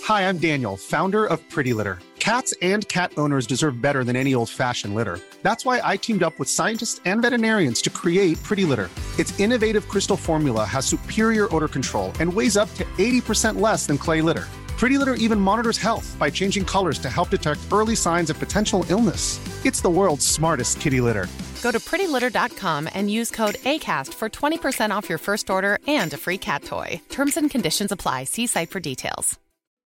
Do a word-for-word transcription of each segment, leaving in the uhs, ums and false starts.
Hi, I'm Daniel, founder of Pretty Litter. Cats and cat owners deserve better than any old-fashioned litter. That's why I teamed up with scientists and veterinarians to create Pretty Litter. Its innovative crystal formula has superior odor control and weighs up to eighty percent less than clay litter. Pretty Litter even monitors health by changing colors to help detect early signs of potential illness. It's the world's smartest kitty litter. Go to pretty litter dot com and use code ACAST for twenty percent off your first order and a free cat toy. Terms and conditions apply. See site for details.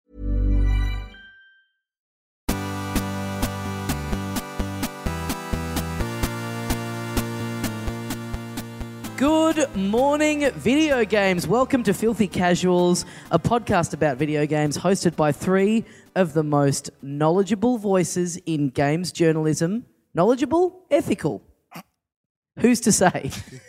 Good morning, video games. Welcome to Filthy Casuals, a podcast about video games hosted by three of the most knowledgeable voices in games journalism. Knowledgeable? Ethical. Who's to say?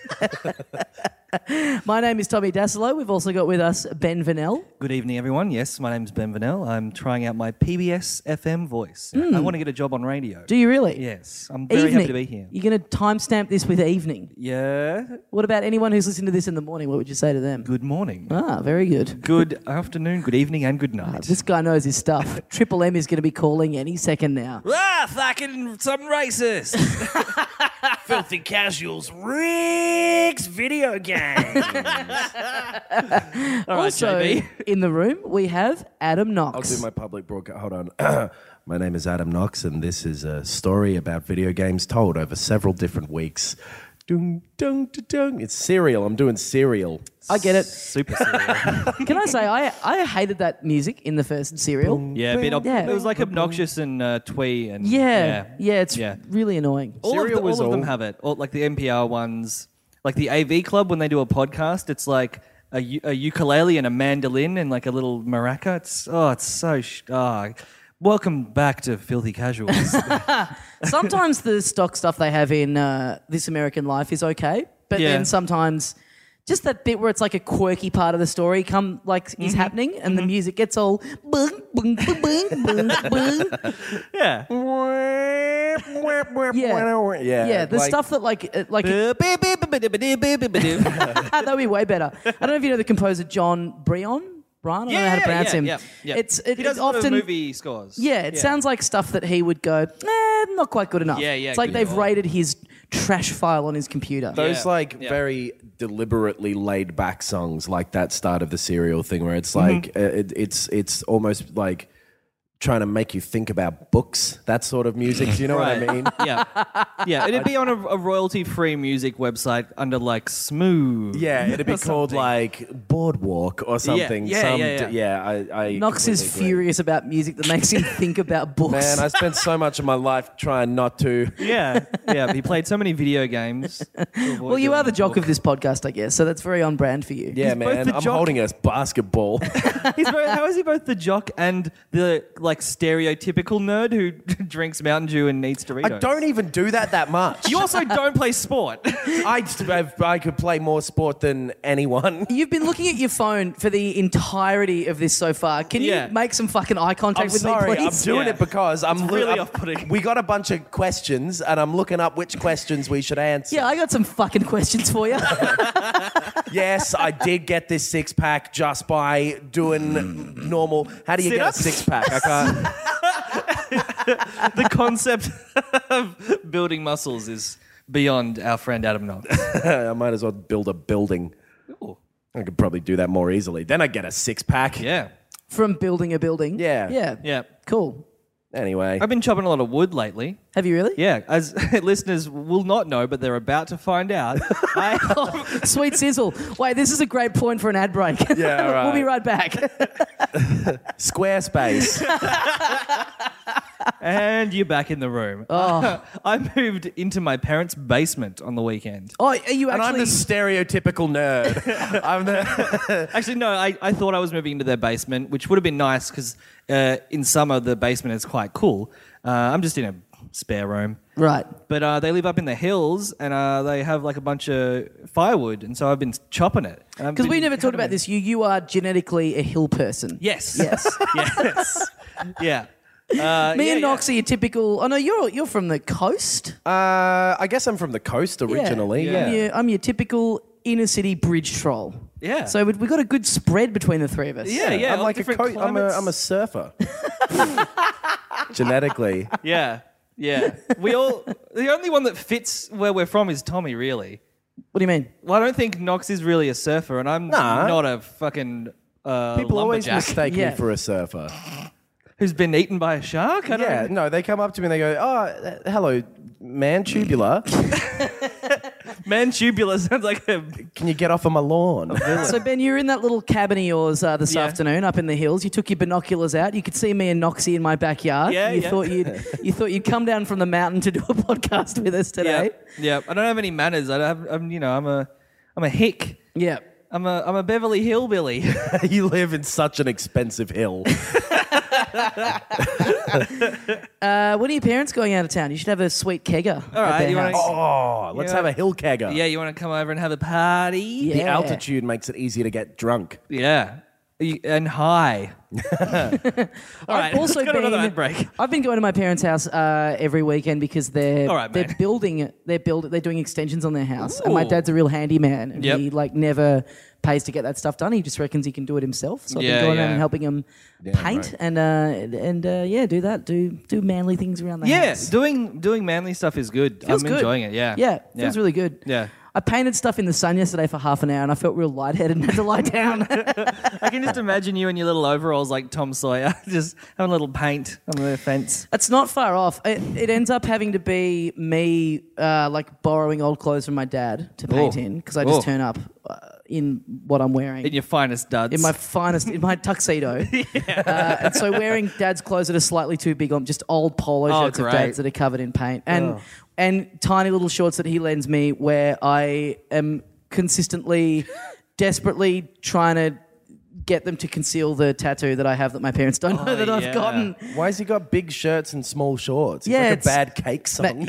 My name is Tommy Dassolo. We've also got with us Ben Vanel. Good evening, everyone. Yes, my name's Ben Vanel. I'm trying out my P B S F M voice. Mm. I want to get a job on radio. Do you really? Yes. I'm very evening. happy to be here. You're going to timestamp this with evening? Yeah. What about anyone who's listening to this in the morning? What would you say to them? Good morning. Ah, very good. Good afternoon, good evening, and good night. Ah, this guy knows his stuff. Triple M is going to be calling any second now. Ah, fucking some racist. Filthy Casuals rigs video games. All right, also, J B. in the room, we have Adam Knox. I'll do my public broadcast. Hold on. My name is Adam Knox, and this is a story about video games told over several different weeks. Dung, dung, dung, dung. It's Serial. I'm doing Serial. I get it. Super serial. Can I say, I, I hated that music in the first Serial. Yeah, a bit ob- Yeah. it was like obnoxious and uh, twee. And, Yeah, yeah, it's yeah. really annoying. All, of, Serial the, all was of them all- have it. All, like the N P R ones, like the A V Club when they do a podcast, it's like a, u- a ukulele and a mandolin and like a little maraca. It's oh, it's so. Sh- oh. Welcome back to Filthy Casuals. Sometimes the stock stuff they have in uh, This American Life is okay, but Yeah. then sometimes just that bit where it's like a quirky part of the story come like Mm-hmm. is happening, and the music gets all boom, boom, boom, boom, boom, boom. yeah. Yeah, Yeah. yeah. The like- stuff that like uh, like that'd be way better. I don't know if you know the composer John Brion. Brian, I don't know how to pronounce yeah, him. Yeah, yeah. It's it, he does it's a lot often of movie scores. Yeah, it sounds like stuff that he would go, eh, not quite good enough. Yeah, yeah, It's like good they've call. rated his trash file on his computer. Those Yeah. like Yeah. very deliberately laid back songs, like that start of the Serial thing, where it's like uh, it, it's it's almost like trying to make you think about books. That sort of music. Do you know what I Right. mean? Yeah, yeah. It'd be on a, a royalty-free music website under like Smooth. Yeah, it'd be or called something. like Boardwalk or something. yeah, Some yeah, d- yeah. I, I Knox is completely agree. furious about music that makes him think about books. Man, I spent so much of my life trying not to. Yeah, yeah. He played so many video games. to avoid well, you doing are the jock book. of this podcast, I guess, so that's very on brand for you. Yeah, He's both man, the I'm jock- holding a basketball. He's both, how is he both the jock and the like stereotypical nerd who drinks Mountain Dew and eats Doritos? I don't even do that that much. You also don't play sport. I, I could play more sport than anyone. You've been looking at your phone for the entirety of this so far. Can Yeah. you make some fucking eye contact I'm with sorry, me, I'm please? doing Yeah. it because I'm It's loo- really I'm- off-putting. We got a bunch of questions, and I'm looking up which questions we should answer. Yeah, I got some fucking questions for you. Yes, I did get this six pack just by doing normal. How do you get a Sit-ups? six pack? I can't. The concept of building muscles is beyond our friend Adam Knox. I might as well build a building. Ooh. I could probably do that more easily. Then I get a six pack. Yeah, From building a building. Yeah. Yeah. yeah. Cool. Anyway, I've been chopping a lot of wood lately. Have you really? Yeah, as listeners will not know, but they're about to find out. I, Sweet sizzle. Wait, this is a great point for an ad break. Yeah, all right. We'll be right back. Squarespace. and you're back in the room. Oh. I moved into my parents' basement on the weekend. Oh, are you And I'm actually... the stereotypical nerd. I'm the. Actually, no, I, I thought I was moving into their basement, which would have been nice because uh, in summer the basement is quite cool. Uh, I'm just in a spare room. Right. But uh, they live up in the hills and uh, they have like a bunch of firewood, and so I've been chopping it. Because we never talked about this. You you are genetically a hill person. Yes. Yes. Yes. Yeah. Uh, Me yeah, and yeah. Knox are your typical... Oh, no, you're you're from the coast. Uh, I guess I'm from the coast originally. Yeah. Yeah. I'm, your, I'm your typical inner city bridge troll. Yeah. So we we got a good spread between the three of us. Yeah, yeah. I'm all like a different co- I'm a climates. I'm a surfer. Genetically. Yeah, yeah. We all. The only one that fits where we're from is Tommy, really. What do you mean? Well, I don't think Knox is really a surfer, and I'm Nah. not a fucking uh, People always lumberjack mistake Yeah. me for a surfer. who's been eaten by a shark. I don't Yeah, no, they come up to me and they go, "Oh, uh, hello, man, tubular. Man, tubular sounds like a. Can you get off of my lawn?" So, Ben, you were in that little cabin of yours uh, this Yeah. afternoon up in the hills. You took your binoculars out. You could see me and Noxie in my backyard. Yeah, you yeah. thought you'd you thought you'd come down from the mountain to do a podcast with us Yeah, today. yeah. I don't have any manners. I don't have. I'm, you know, I'm a, I'm a hick. Yeah. I'm a, I'm a Beverly Hillbilly. You live in such an expensive hill. Uh, when are your parents going out of town? You should have a sweet kegger. All right, at their you wanna- house. Oh, let's Yeah. have a hill kegger. Yeah, you want to come over and have a party? Yeah. The altitude makes it easier to get drunk. Yeah. You- And high. All right, I've also let's go to another been. ad break. I've been going to my parents' house uh, every weekend because they're All right, they're mate. building they're build they're doing extensions on their house, and my Ooh. dad's a real handyman, and Yep. he like never pays to get that stuff done. He just reckons he can do it himself. So I've Yeah, been going around yeah. and helping him paint right. and uh, and uh, yeah, do that, do do manly things around the Yeah, house. doing doing manly stuff is good. Feels I'm good. enjoying it. Yeah. Yeah, feels really good. Yeah. I painted stuff in the sun yesterday for half an hour, and I felt real lightheaded and had to lie down. I can just imagine you in your little overalls like Tom Sawyer, just having a little paint on the fence. It's not far off. It, it ends up having to be me, uh, like borrowing old clothes from my dad to paint Oh. in because I just Oh. turn up uh, in what I'm wearing. In your finest duds. in my finest, in my tuxedo. uh, and so wearing dad's clothes that are slightly too big on, just old polo Oh, shirts of great. dad's that are covered in paint. And and tiny little shorts that he lends me where I am consistently, desperately trying to get them to conceal the tattoo that I have that my parents don't know Oh, that I've yeah. gotten. Why has he got big shirts and small shorts? He's Yeah, like a it's- bad cake song.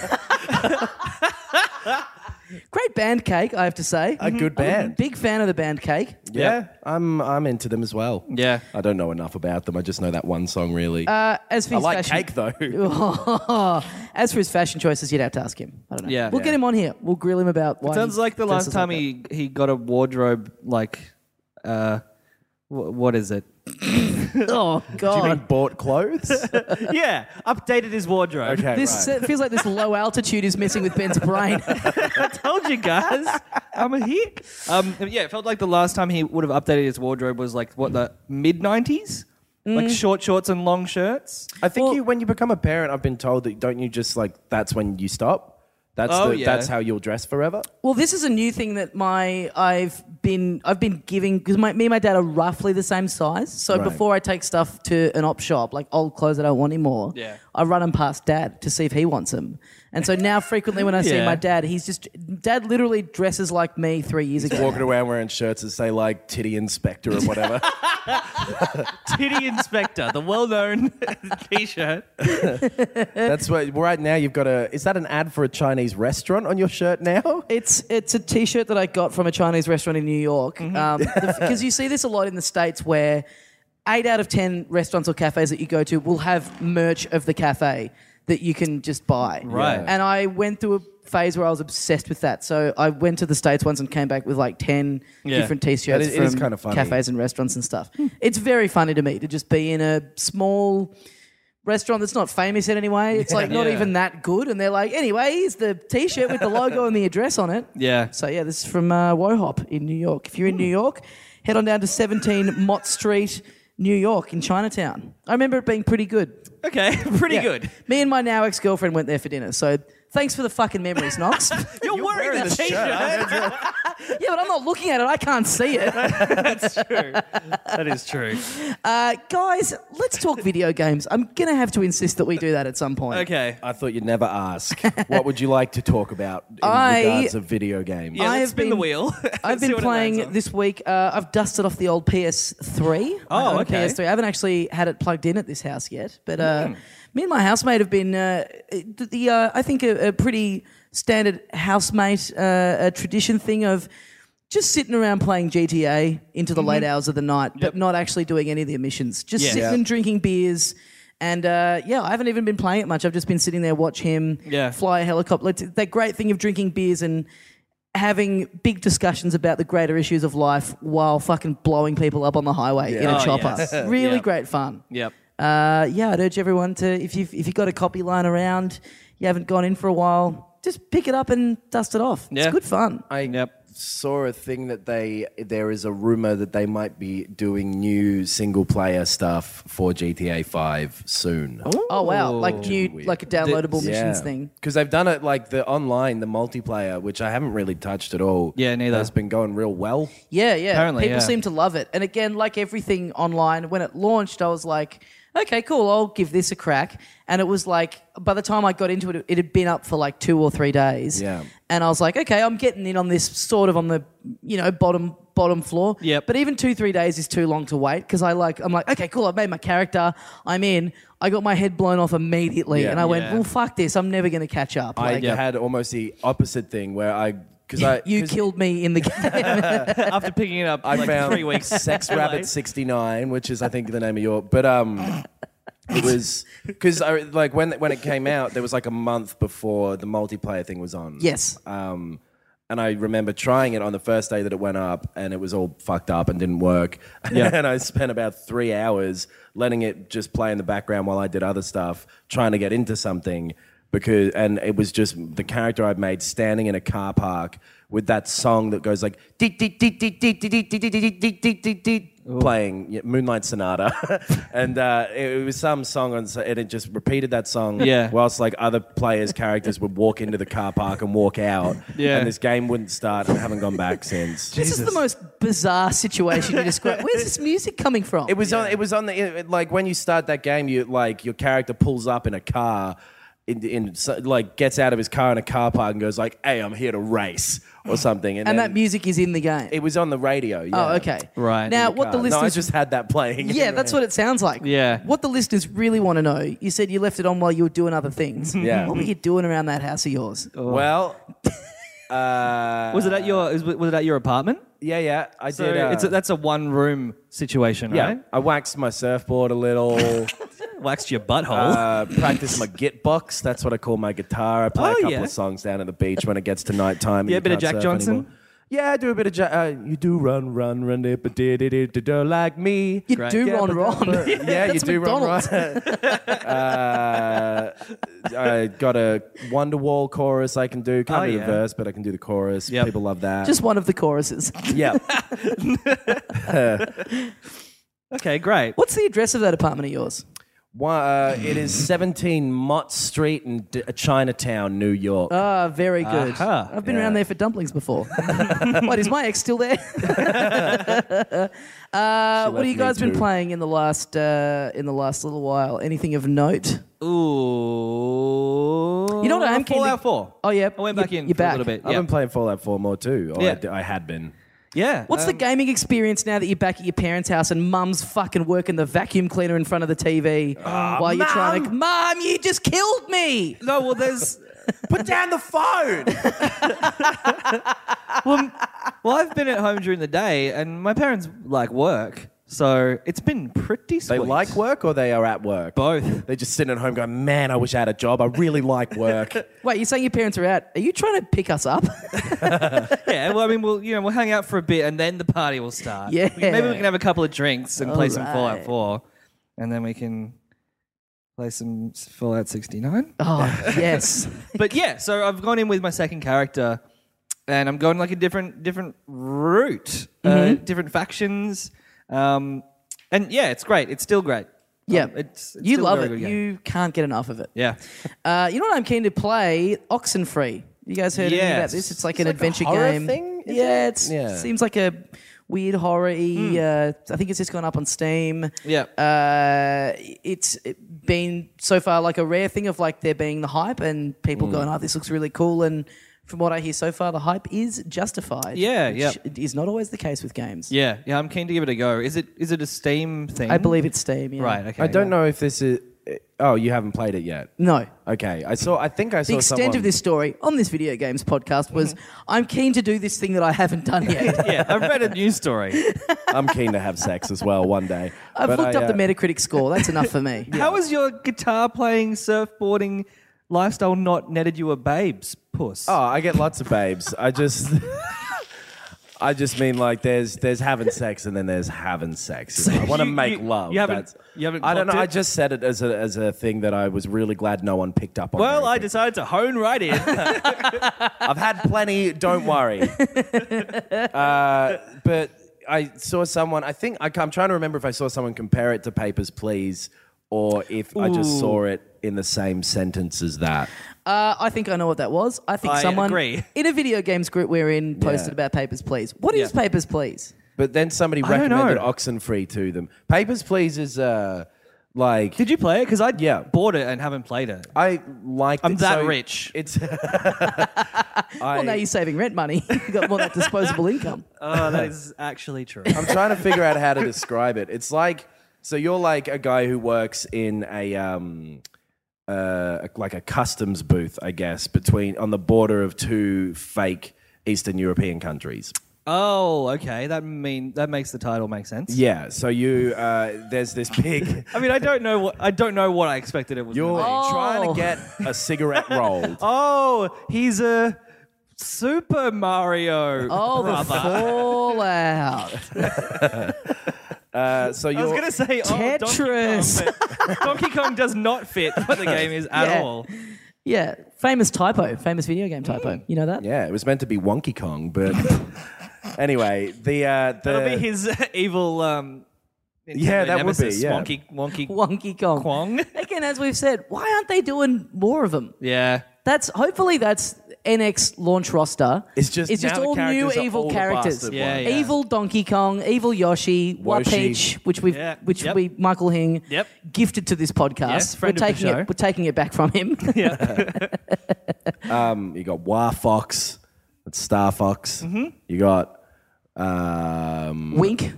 Great band Cake, I have to say. A good I'm a band. big fan of the band Cake. Yeah, I'm I'm into them as well. Yeah. I don't know enough about them. I just know that one song really. Uh, as for I his like fashion, cake though. as for his fashion choices, you'd have to ask him. I don't know. Yeah. we'll Yeah. get him on here. We'll grill him about why. Sounds he like the last dresses time like he, he got a wardrobe, like, uh, wh- what is it? that. Oh Do you mean God. bought clothes? Yeah, updated his wardrobe. Okay, This right. uh, feels like this low altitude is messing with Ben's brain. I told you guys, I'm a hick. Um, yeah, it felt like the last time he would have updated his wardrobe was like, what, the mid nineties? Like short shorts and long shirts? I think Well- you when you become a parent, I've been told that don't you just like that's when you stop. That's Oh, the, yeah. that's how you'll dress forever. Well, this is a new thing that my I've been I've been giving because my me and my dad are roughly the same size. So Right. before I take stuff to an op shop, like old clothes that I don't want anymore, Yeah. I run them past Dad to see if he wants them. And so now frequently when I see Yeah. my dad, he's just Dad literally dresses like me three years ago. Walking around wearing shirts that say like Titty Inspector or whatever. Titty Inspector, the well-known T-shirt. That's what right now you've got a. Is that an ad for a Chinese restaurant on your shirt now? It's it's a T-shirt that I got from a Chinese restaurant in New York. Mm-hmm. Um, because you see this a lot in the States where eight out of ten restaurants or cafes that you go to will have merch of the cafe that you can just buy. Right. And I went through a phase where I was obsessed with that. So I went to the States once and came back with like ten Yeah. different T-shirts That is- it from is kinda funny. cafes and restaurants and stuff. It's very funny to me to just be in a small restaurant that's not famous in any way. It's like not Yeah. even that good. And they're like, anyway, here's the T-shirt with the logo and the address on it. Yeah. So yeah, this is from uh, Wohop in New York. If you're in New York, head on down to seventeen Mott Street, New York in Chinatown. I remember it being pretty good. Okay, pretty Yeah. good. Me and my now ex-girlfriend went there for dinner. So thanks for the fucking memories, Knox. You're, wearing, the T-shirt. Yeah, but I'm not looking at it. I can't see it. That's true. That is true. Uh, guys, let's talk video games. I'm going to have to insist that we do that at some point. Okay. I thought you'd never ask. What would you like to talk about in I- regards of video games? Yeah, I let's have spin the been- wheel. I've See been what it lands playing on. this week. Uh, I've dusted off the old P S three. Oh, I own a okay. P S three. I haven't actually had it plugged in at this house yet, but uh, Hmm. me and my housemate have been uh, the, the uh, I think a, a pretty standard housemate uh, a tradition thing of just sitting around playing G T A into the late hours of the night, but Mm-hmm. Yep. not actually doing any of the missions. Just Yeah. sitting Yeah. and drinking beers. And uh, yeah, I haven't even been playing it much. I've just been sitting there, watch him Yeah. fly a helicopter. It's that great thing of drinking beers and having big discussions about the greater issues of life while fucking blowing people up on the highway in a Oh, chopper. yes. Really Yep. great fun. Yep. Uh, yeah, I'd urge everyone to, if you've, if you've got a copy lying around, you haven't gone in for a while, just pick it up and dust it off. Yeah. It's good fun. I Yep. saw a thing that they there is a rumor that they might be doing new single player stuff for G T A five soon. Oh, wow. Like new, Weird. like a downloadable missions thing. Because they've done it like the online, the multiplayer, which I haven't really touched at all. Yeah, neither. That's been going real well. Yeah, yeah. Apparently, People yeah. seem to love it. And again, like everything online, when it launched, I was like, okay, cool, I'll give this a crack. And it was like, by the time I got into it, it had been up for like two or three days. Yeah. And I was like, okay, I'm getting in on this sort of on the, you know, bottom bottom floor. Yep. But even two, three days is too long to wait because I like, I'm like, okay, cool, I've made my character, I'm in. I got my head blown off immediately. Yeah. And I went, Yeah. well, fuck this, I'm never going to catch up. I Like, had almost the opposite thing where I because I you 'cause killed me in the game. After picking it up I like found three weeks. Sex late. Rabbit sixty-nine, which is I think the name of your. But um, it was because I like when when it came out, there was like a month before the multiplayer thing was on. Yes. Um, and I remember trying it on the first day that it went up, and it was all fucked up and didn't work. Yeah. And I spent about three hours letting it just play in the background while I did other stuff, trying to get into something. Because and it was just the character I'd made standing in a car park with that song that goes like deet deet deet deet deet deet deet deet deet deet deet deet deet playing yeah, Moonlight Sonata, and uh, it, it was some song on and it just repeated that song. Yeah. Whilst like other players' characters would walk into the car park and walk out. Yeah. And this game wouldn't start and I haven't gone back since. This is the most bizarre situation you describe. Where's this music coming from? It was on. It was on the it, like when you start that game, you like your character pulls up in a car, in, in so- like gets out of his car in a car park and goes like, "Hey, I'm here to race" or something. And, and then that music is in the game. it was on the radio. Yeah. Oh, okay. Right. Now, In the what the car. No, I listeners... just had that playing. yeah, that's what it sounds like. Yeah. What the listeners really want to know, you said you left it on while you were doing other things. Yeah. What were you doing around that house of yours? Well, uh, Was it at your was was it at your apartment? yeah, yeah. I So did. Uh, it's a, that's a one room situation, yeah. right? I waxed my surfboard a little. Waxed your butthole. Uh, practiced my git box. That's what I call my guitar. I play Oh, a couple yeah. of songs down at the beach when it gets to night time. Yeah, a bit of Jack Johnson? Yeah, I do a bit of Jack. Uh, you do run, run, run, dip, did it, did it, like me. You Great. do Yeah, Ron but- Ron. but- yeah, you That's do McDonald's. run, run. uh, I got a Wonderwall chorus I can do. Can't Oh, do yeah. the verse, but I can do the chorus. Yep. People love that. Just one of the choruses. yeah. Okay, great. What's the address of that apartment of yours? One, uh, it is seventeen Mott Street in D- Chinatown, New York. Ah, very good. Aha. I've been Yeah. around there for dumplings before. What, is my ex still there? uh, what have you me guys been too. playing in the last uh, in the last little while? Anything of note? Ooh. You know what I am keen to- Fallout four. Oh, yeah. I went You- back in you're for back. a little bit. I've Yeah. been playing Fallout four more too. Or Yeah. I, d- I had been. yeah. What's the um, gaming experience now that you're back at your parents' house and mum's fucking working the vacuum cleaner in front of the T V while you're trying to... Mum, you just killed me! No, well, there's. Put down the phone. well, well, I've been at home during the day, and my parents like work, so it's been pretty sweet. They like work or they are at work? Both. They're just sitting at home going, man, I wish I had a job. I really like work. Wait, you're saying your parents are out. Are you trying to pick us up? Yeah, well, I mean, we'll you know we'll hang out for a bit, and then the party will start. Yeah. We- maybe we can have a couple of drinks and play some Alright. Fallout four, and then we can play some Fallout sixty-nine. Oh, yes. But yeah, so I've gone in with my second character, and I'm going like a different different route, uh, different factions, um, and yeah, it's great. It's still great. Yeah. Um, it's, it's You still a love very it. good game. You can't get enough of it. Yeah. Uh, you know what I'm keen to play? Oxenfree. You guys heard anything about Yes. this? It's like It's an like a adventure horror game. thing, is yeah, it? it's Yeah. seems like a weird horror-y. Uh, I think it's just gone up on Steam. Yeah. Uh, it's been so far like a rare thing of like there being the hype and people going, oh, this looks really cool. And from what I hear so far, the hype is justified. Yeah, which yep. is not always the case with games. Yeah, yeah, I'm keen to give it a go. Is it is it a Steam thing? I believe it's Steam. Yeah. Right. Okay. I don't yeah. know if this is. Oh, you haven't played it yet. No. Okay, I saw. I think I saw The extent someone. of this story on this video games podcast was I'm keen to do this thing that I haven't done yet. Yeah, I've read a news story. I'm keen to have sex as well one day. I've But looked I, up the uh, Metacritic score. That's enough for me. How has your guitar playing, surfboarding lifestyle not netted you a babes puss. Oh, I get lots of babes. I just, I just mean like there's there's having sex and then there's having sex. You know? I want to you- make you- love. you haven't- That's- you haven't I don't know. clocked I it? just said it as a as a thing that I was really glad no one picked up on. Well, very I quick. decided to hone right in. I've had plenty. Don't worry. uh, but I saw someone. I think I, I'm trying to remember if I saw someone compare it to Papers, Please, or if I just Ooh. saw it in the same sentence as that. Uh, I think I know what that was. I think I someone agree. in a video games group we're in posted Yeah. about Papers, Please. What is Yeah. Papers, Please? But then somebody I don't recommended know. Oxenfree to them. Papers, Please is uh, like. Did you play it? Because I Yeah. bought it and haven't played it. I like. I'm that rich. It's. Well, now you're saving rent money. You've got more of that disposable income. Oh, that is actually true. I'm trying to figure out how to describe it. It's like, so you're like a guy who works in a um, uh, like a customs booth, I guess, between on the border of two fake Eastern European countries. Oh, okay. That mean that makes the title make sense. Yeah. So you, uh, there's this big. I mean, I don't know what I don't know what I expected it was. You're gonna be. trying Oh. to get a cigarette rolled. Oh, he's a Super Mario. Oh, the brother. fallout. Uh, so I was you're. gonna say oh, Tetris. Donkey Kong, but Donkey Kong does not fit what the game is at Yeah. all. Yeah, famous typo, famous video game typo. You know that? Yeah, it was meant to be Wonky Kong, but anyway, the uh, the That'll be his uh, evil. Um, Yeah, that would be, nemesis, yeah. Wonky, wonky, Wonky Kong. Kwong. Again, as we've said, why aren't they doing more of them? Yeah. That's hopefully that's N X launch roster. It's just it's just now the all new characters are evil all the characters. bastard Yeah, ones. yeah. Evil Donkey Kong, evil Yoshi, Woshi. Wapeach, which we've Yeah, which yep. we Michael Hing Yep. gifted to this podcast. Yes, we're friend of the taking show. it we're taking it back from him. Yeah. Um, you got War Fox, that's Star Fox. Mm-hmm. You got, um, Wink.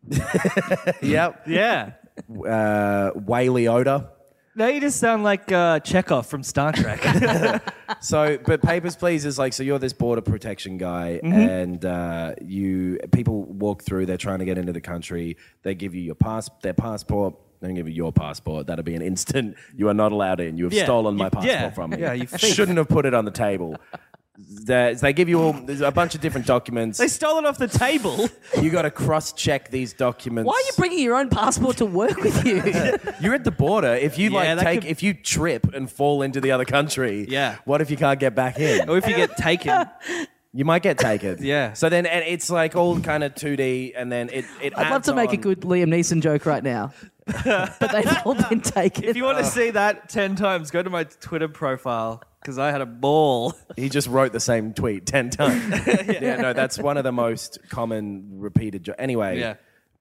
yep, yeah. uh, Wei Leota. No, you just sound like uh, Chekhov from Star Trek. So, but Papers, Please is like, so you're this border protection guy, Mm-hmm. and uh, you people walk through. They're trying to get into the country. They give you your pass, their passport. They don't give you your passport. That'll be an instant. You are not allowed in. You have Yeah, stolen my you- passport yeah, from me. yeah, you thief. shouldn't have put it on the table. They, they give you all there's a bunch of different documents. They stole it off the table. You got to cross-check these documents. Why are you bringing your own passport to work with you? You're at the border. If you Yeah, like that take, could- if you trip and fall into the other country, Yeah. what if you can't get back in? Or if you get taken. You might get taken. Yeah. So then, and it's like all kind of two D, and then it. it I'd love adds to make a on- good Liam Neeson joke right now. But they've all been taken. If you want to see that ten times, go to my Twitter profile because I had a ball. He just wrote the same tweet ten times. yeah. no, that's one of the most common repeated. Jo- anyway, Yeah.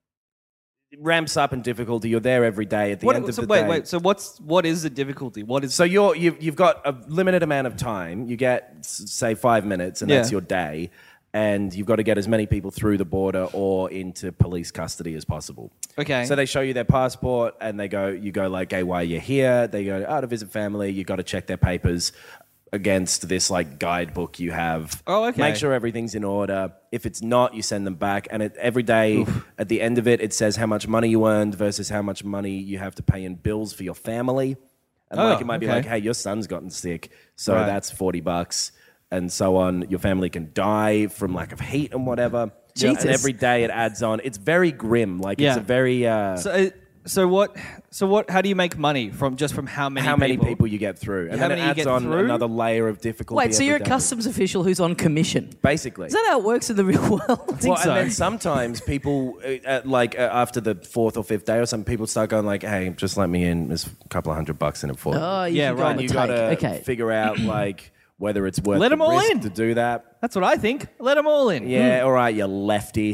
it ramps up in difficulty. You're there every day. At the What, end of so the wait, day. wait. So what's what is the difficulty? What is So you're you've, you've got a limited amount of time. You get s- say five minutes, and that's Yeah. your day. And you've got to get as many people through the border or into police custody as possible. Okay. So they show you their passport, and they go, you go like, "Hey, why are you here?" They go, "Oh, to visit family." You got to check their papers against this like guidebook you have. Oh, okay. Make sure everything's in order. If it's not, you send them back, and it, every day at the end of it, it says how much money you earned versus how much money you have to pay in bills for your family. And Oh, like it might be okay. like, "Hey, your son's gotten sick, so Right. that's forty bucks." And so on. Your family can die from lack of heat and whatever. Jesus. And every day it adds on. It's very grim. Like Yeah. it's a very uh, so? Uh, so what? So what? How do you make money from just from how many how many people? people you get through, and How then it many you adds get on through? another layer of difficulty. Wait, so every you're a day. customs official who's on commission? basically. Is that how it works in the real world? well, so. and then sometimes people, uh, uh, like uh, after the fourth or fifth day or something, people start going like, "Hey, just let me in. There's a couple of hundred bucks in it for you." Oh, you Yeah, can go right. on and the you take. got to Okay. figure out like whether it's worth Let the 'em all risk in. to do that. That's what I think. Let them all in. Yeah, all right, you lefty.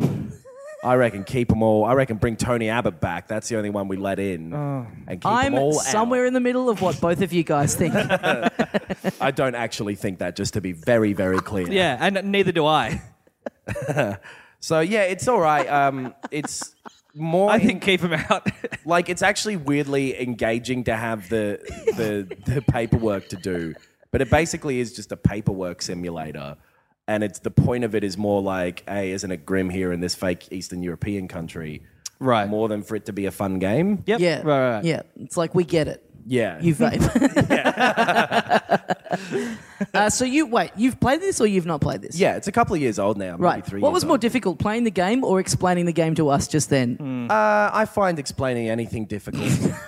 I reckon keep them all. I reckon bring Tony Abbott back. That's the only one we let in, and keep I'm them all somewhere out. in the middle of what both of you guys think. I don't actually think that. Just to be very, very clear. Yeah, and neither do I. So yeah, it's all right. Um, it's more. I in- think keep them out. like it's actually weirdly engaging to have the the the paperwork to do, but it basically is just a paperwork simulator. And it's the point of it is more like, hey, isn't it grim here in this fake Eastern European country? Right. More than for it to be a fun game. Yep. Yeah, Right. Right. yeah. It's like we get it. Yeah. You vape. Uh, so you wait, you've played this or you've not played this? Yeah, it's a couple of years old now. Maybe Right. three What years was more old. difficult, playing the game or explaining the game to us just then? Uh, I find explaining anything difficult.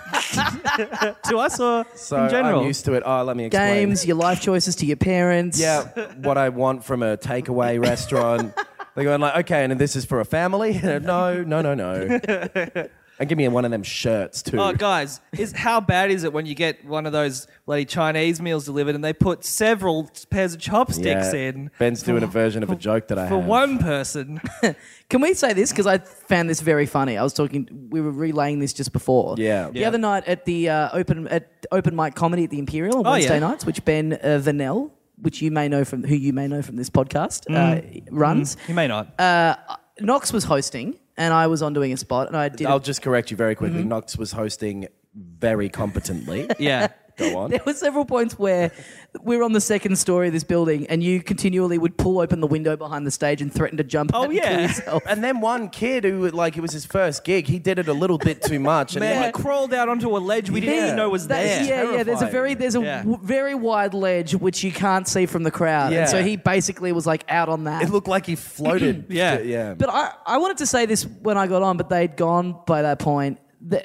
To us or So in general? I'm used to it. Oh, let me explain. Games, your life choices to your parents. Yeah, what I want from a takeaway restaurant. They're going like, okay, and this is for a family? No, no, no, no. And give me one of them shirts too. Oh, guys, is how bad is it when you get one of those bloody Chinese meals delivered and they put several pairs of chopsticks Yeah. in Ben's doing a version of a joke that I for have. one person? Can we say this? Because I found this very funny. I was talking, we were relaying this just before. Yeah. The Yeah. other night at the uh, open at open mic comedy at the Imperial on Oh, Wednesday yeah. nights, which Ben uh, Vanel, which you may know from who you may know from this podcast, Mm. uh, runs. You may not. Uh, Knox was hosting, and I was on doing a spot, and I did. I'll just correct you very quickly. Mm-hmm. Knox was hosting very competently. yeah. Go on. There were several points where we were on the second story of this building, and you continually would pull open the window behind the stage and threaten to jump Oh, out and kill yeah. yourself. And then one kid who, like, it was his first gig, he did it a little bit too much. And Man, he, he crawled out onto a ledge we didn't Yeah. even know was That- there. yeah, yeah. There's a Terrifying. very there's a Yeah. w- very wide ledge which you can't see from the crowd, Yeah. and so he basically was like out on that. it looked like he floated. Yeah. yeah. But I, I wanted to say this when I got on, but they'd gone by that point. The,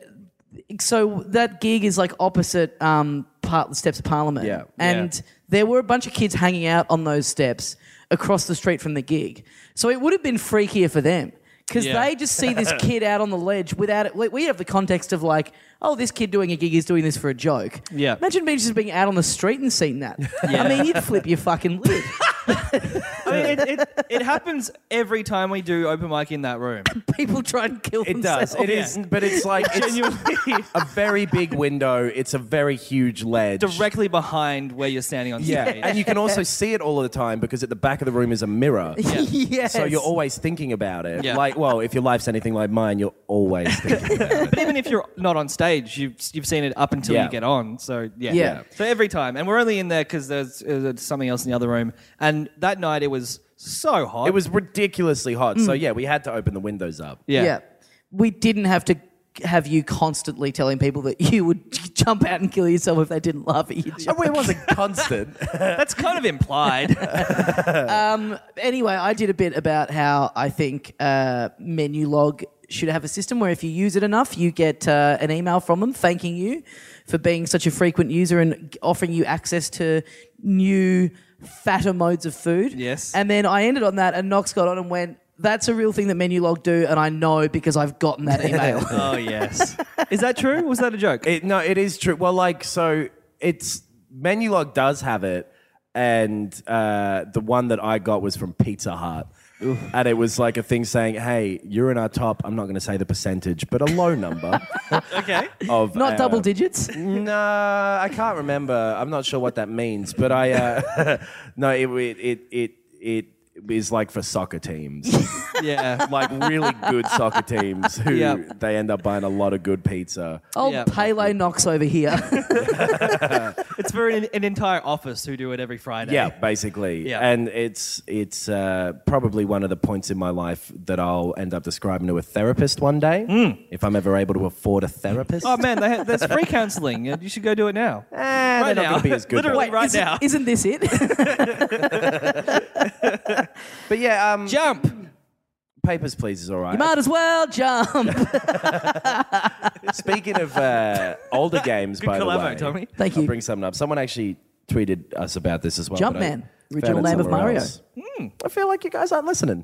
so that gig is like opposite um, par- the steps of Parliament. Yeah. And Yeah. there were a bunch of kids hanging out on those steps across the street from the gig. So it would have been freakier for them. Because Yeah. they just see this kid out on the ledge without it. We we have the context of like, oh, this kid doing a gig is doing this for a joke. Yeah. Imagine me just being out on the street and seeing that. I mean, you'd flip your fucking lid. I mean, it, it, it happens every time we do open mic in that room. People try and kill It does. themselves. It is, but it's like it's Genuinely. a very big window. It's a very huge ledge. Directly behind where you're standing on Yeah, stage. and you can also see it all of the time because at the back of the room is a mirror. Yes. So you're always thinking about it. Yeah. Like, well, if your life's anything like mine, you're always thinking about it. But even if you're not on stage, you've you've seen it up until Yeah. you get on. So yeah. Yeah. So every time, and we're only in there because there's, there's something else in the other room. And that night it was so hot. It was ridiculously hot. Mm. So yeah, we had to open the windows up. yeah. Yeah. We didn't have to have you constantly telling people that you would jump out and kill yourself if they didn't laugh at you. Oh, it wasn't constant. That's kind of implied. Anyway, I did a bit about how I think uh, Menulog should have a system where if you use it enough, you get uh, an email from them thanking you for being such a frequent user and offering you access to new, fatter modes of food. Yes. And then I ended on that, and Knox got on and went, that's a real thing that Menulog do, and I know because I've gotten that email. Oh yes. Is that true? Was that a joke? It, no, it is true. Well, like, so it's Menulog does have it, and uh, the one that I got was from Pizza Hut. And it was like a thing saying, hey, you're in our top, I'm not going to say the percentage, but a low number Okay. of... Not uh, double digits. No, I can't remember. I'm not sure what that means, but I... Uh, no, it, it, it, it, it is like for soccer teams. Yeah. Like really good soccer teams who Yep. they end up buying a lot of good pizza. Old Yeah. Pele Knox over here. It's for an, an entire office who do it every Friday. Yeah, basically. Yeah. And it's it's uh, probably one of the points in my life that I'll end up describing to a therapist one day, if I'm ever able to afford a therapist. Oh man, they ha- there's free counselling. You should go do it now. Eh, right they're not now. going to be as good. though. Literally right isn't, now. isn't this it? But yeah, um, Jump. Papers, Please is all right. You might as well jump. Speaking of uh, older games, Good by the collabo, way, Tommy. Thank I'll you. bring something up. Someone actually tweeted us about this as well. but I Jumpman, found original it name of somewhere Mario. else. I feel like you guys aren't listening.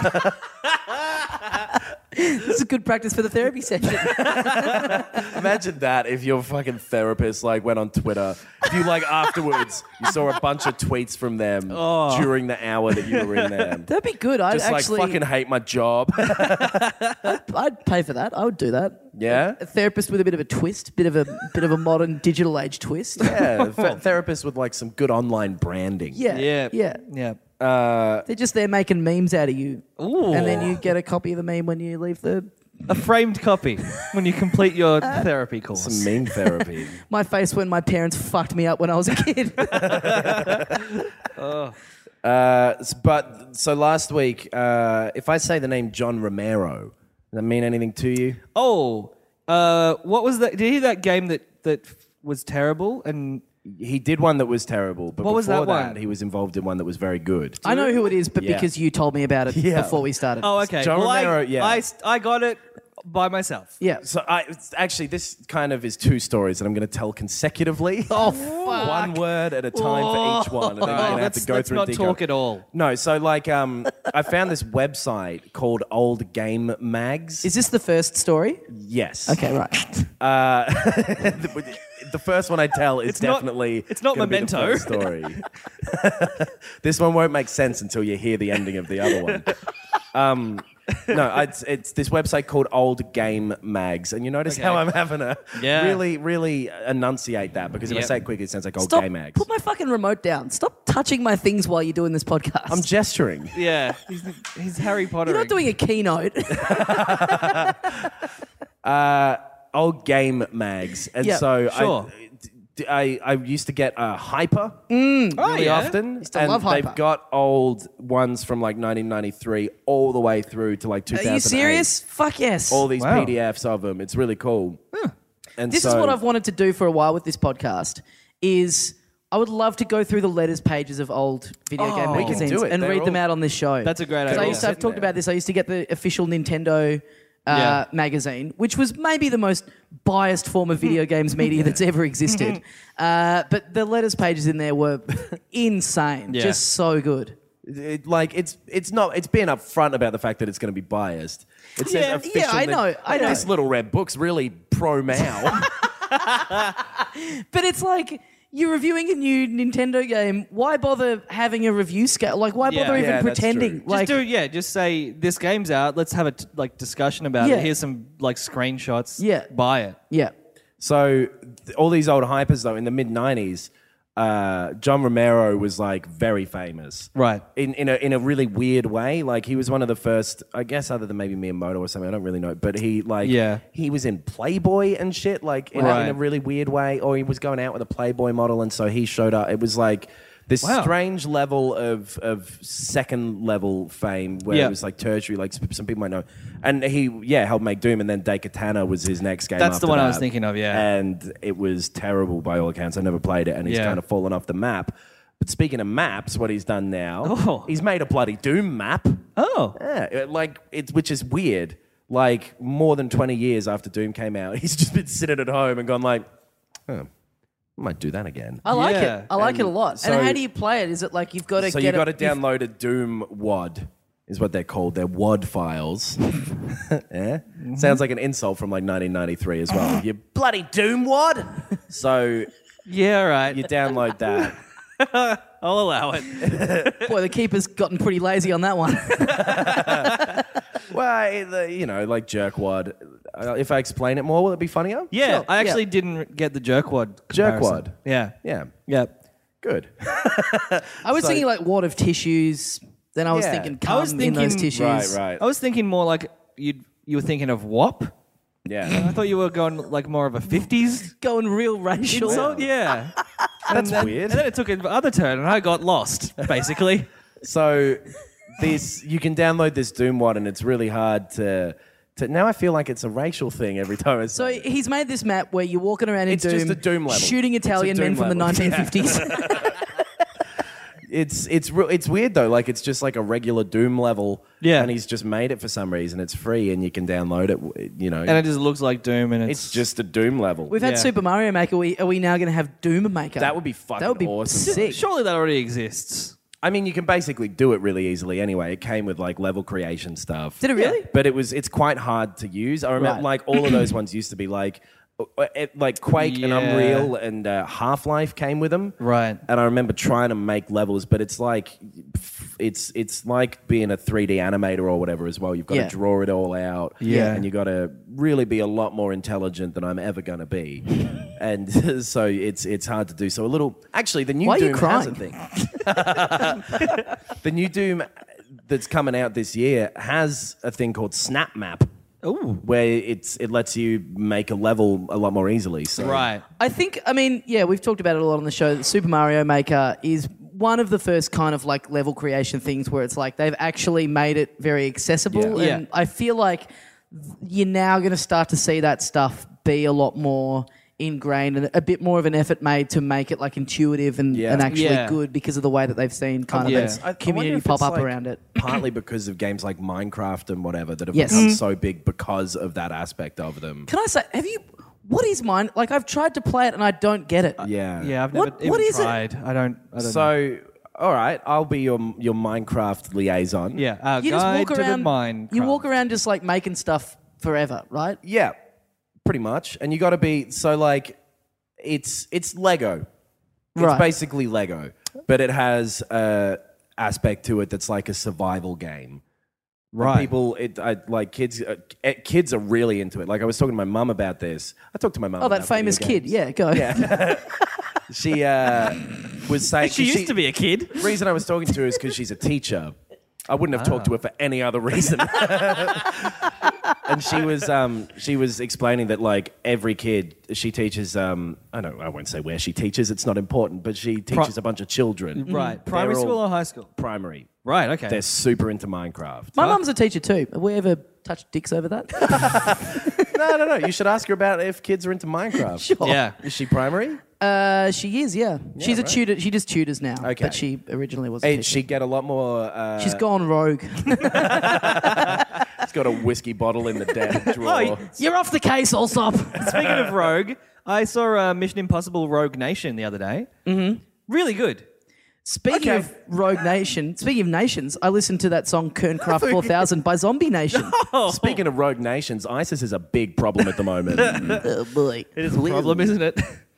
This is good practice for the therapy session. Imagine that if your fucking therapist like went on Twitter. If you like afterwards, you saw a bunch of tweets from them during the hour that you were in there. That'd be good. I'd Just actually, like fucking hate my job. I'd pay for that. I would do that. Yeah? A therapist with a bit of a twist, bit of a bit of a modern digital age twist. Yeah, th- therapist with like some good online branding. Yeah, Yeah. yeah. Yeah. They're just there making memes out of you, Ooh. and then you get a copy of the meme when you leave the. A framed copy when you complete your therapy course. Some meme therapy. My face when my parents fucked me up when I was a kid. Uh, s- but so last week, uh, if I say the name John Romero, does that mean anything to you? Oh, uh, what was that? Did you hear that game that that was terrible? And He did one that was terrible, but What was before that one? he was involved in one that was very good. I know who it is, but Yeah. because you told me about it Yeah. before we started. Oh, okay. John well, Romero, I, yeah. I, I got it by myself. Yeah. So I it's- actually, this kind of is two stories that I'm going to tell consecutively. Oh, fuck. One word at a time for each one, and then Oh, you're going to have let's, to go let's through not and talk at all. No, so like um, I found this website called Old Game Mags. Is this the first story? yes. Okay, right. Uh, the, the first one I tell is It's not- definitely it's not gonna be the Memento. first story. This one won't make sense until you hear the ending of the other one. Um, no, it's, it's this website called Old Game Mags, and you notice Okay. how I'm having to Yeah. really, really enunciate that because if I Yep. say it quickly, it sounds like Old Stop. Game Mags. Put my fucking remote down. Stop touching my things while you're doing this podcast. I'm gesturing. Yeah, he's, he's Harry Potter. You're not doing a keynote. Uh, Old Game Mags, and Yeah, so sure. I, I I used to get a Hyper Oh, really yeah. often, Used to and love Hyper. they've got old ones from like nineteen ninety-three all the way through to like two Are thousand eight. you serious? Fuck yes. All these Wow. P D Fs of them. It's really cool. And This so, is what I've wanted to do for a while with this podcast. Is I would love to go through the letters pages of old video Oh, game we can magazines do it. and They're read them all- out on this show. That's a great Because I idea. used to, I've Sitting talked there. about this. I used to get the official Nintendo uh, Yeah. magazine, which was maybe the most biased form of video games media that's ever existed. Uh, but the letters pages in there were insane, Yeah. just so good. It, like it's it's not it's being upfront about the fact that it's going to be biased. It says Yeah, official. yeah, I Nin- know, I know. This little red book's really pro Mao. But it's like you're reviewing a new Nintendo game. Why bother having a review scale? Like, why Yeah. bother even Yeah, that's pretending? true. Like, Just do yeah. Just say this game's out. Let's have a t- like discussion about Yeah. it. Here's some like screenshots. Yeah. buy it. yeah. So th- all these old hypers though in the mid nineties, uh, John Romero was like very famous, Right. In in a in a really weird way. Like he was one of the first, I guess, other than maybe Miyamoto or something. I don't really know, but he like Yeah. he was in Playboy and shit, like in, a, Right. in a really weird way. Or he was going out with a Playboy model, and so he showed up. It was like this Wow. strange level of of second level fame where Yeah. it was like tertiary, like some some people might know. And he, yeah, helped make Doom, and then Daikatana was his next game. That's the after one I that. was thinking of, yeah. And it was terrible by all accounts. I never played it, and he's Yeah. kind of fallen off the map. But speaking of maps, what he's done now, Oh. he's made a bloody Doom map. Oh, Yeah, it- like it's which is weird. Like more than twenty years after Doom came out, he's just been sitting at home and gone like, oh, I might do that again. I like Yeah. it. I like it a And lot. so- and how do you play it? Is it like you've got to So get you got to it, you've- download a Doom W O D, is what they're called. They're W O D files. Yeah, sounds like an insult from like nineteen ninety-three as well. You bloody Doom W O D. So yeah, all right. you download that. I'll allow it. Boy, the keeper's gotten pretty lazy on that one. Well, it- the- you know, like jerkwad. Uh, if I explain it more, will it be funnier? Yeah, Sure, I actually yeah. didn't get the jerkwad. Jerkwad. comparison. Yeah. Yeah. Yeah. Good. I was So- thinking like wad of tissues. Then I was Yeah. thinking I cum was in those thinking- tissues. Right, right. I was thinking more like you you were thinking of W O P. Yeah. I thought you were going like more of a fifties Going real racial. insult. Yeah. That's and then, weird. And then it took an other turn, and I got lost, basically. So this you can download this Doom W O D, and it's really hard to. to now I feel like it's a racial thing every time. I So say it. he's made this map where you're walking around in It's Doom, just a Doom level. shooting It's a Italian men Doom from the level. nineteen fifties. It's it's re- it's weird though. Like it's just like a regular Doom level. Yeah. And he's just made it for some reason. It's free, and you can download it. You know. And it just looks like Doom, and it's, it's just a Doom level. We've had Yeah. Super Mario Maker. Are we, are we now going to have Doom Maker? That would be fucking That would be awesome. sick. surely that already exists. I mean, you can basically do it really easily anyway. It came with like level creation stuff. Did it really? But it was it's quite hard to use. I remember Right. like all of those ones used to be like uh, it, like Quake and Yeah. Unreal and uh, Half-Life came with them. Right. And I remember trying to make levels, but it's like it's it's like being a three D animator or whatever as well. You've got Yeah. to draw it all out. Yeah. And you've got to really be a lot more intelligent than I'm ever going to be. And so it's it's hard to do. So a little actually the new Why are you Doom has a crying? thing. The new Doom that's coming out this year has a thing called Snap Map, Ooh. where it's it lets you make a level a lot more easily. So Right. I think, I mean, yeah, we've talked about it a lot on the show. that Super Mario Maker is one of the first kind of like level creation things where it's like they've actually made it very accessible. Yeah. And Yeah. I feel like you're now going to start to see that stuff be a lot more ingrained and a bit more of an effort made to make it like intuitive and, Yeah. and actually Yeah. good because of the way that they've seen kind Yeah. of this I- I wonder community if pop it's, up like, around it. Partly because of games like Minecraft and whatever that have Yes. become Mm. so big because of that aspect of them. Can I say, have you? What is mine? Like I've tried to play it and I don't get it. Yeah. Yeah, I've never What- even what is it? tried. I don't. I don't know. So, all right, I'll be your your Minecraft liaison. Yeah, uh, You just guide walk to around. the mine. You walk around just like making stuff forever, right? Yeah, pretty much. And you got to be so like, it's it's Lego. It's Right. basically Lego, but it has a aspect to it that's like a survival game. Right. People, it I, like kids. Uh, eh, kids are really into it. Like I was talking to my mum about this. I talked to my mum. Oh, that about famous video kid. games. Yeah, go. Yeah. She uh, was saying She 'cause used to be a kid. The reason I was talking to her is because she's a teacher. I wouldn't have talked to her for any other reason. And she was um, she was explaining that like every kid she teaches um, I don't I won't say where she teaches, it's not important, but she teaches a bunch of children. Right. Primary They're school all or high school? Primary. Right. Okay. They're super into Minecraft. My mum's a teacher too. Have we ever touched dicks over that? No, no, no. You should ask her about if kids are into Minecraft. Sure. Yeah. Is she primary? Uh, she is, yeah. She's right. a tutor. She just tutors now, Okay. but she originally was a Hey, teacher. she get a lot more. Uh, She's gone rogue. She's got a whiskey bottle in the desk drawer. Oh, You're off the case, I'll stop. Speaking of Rogue, I saw uh, Mission Impossible Rogue Nation the other day. Mm-hmm. Really good. Speaking Okay. of Rogue Nation, speaking of nations, I listened to that song Kerncraft four thousand by Zombie Nation. Speaking of rogue nations, ISIS is a big problem at the moment. Oh boy. It is a problem, isn't it?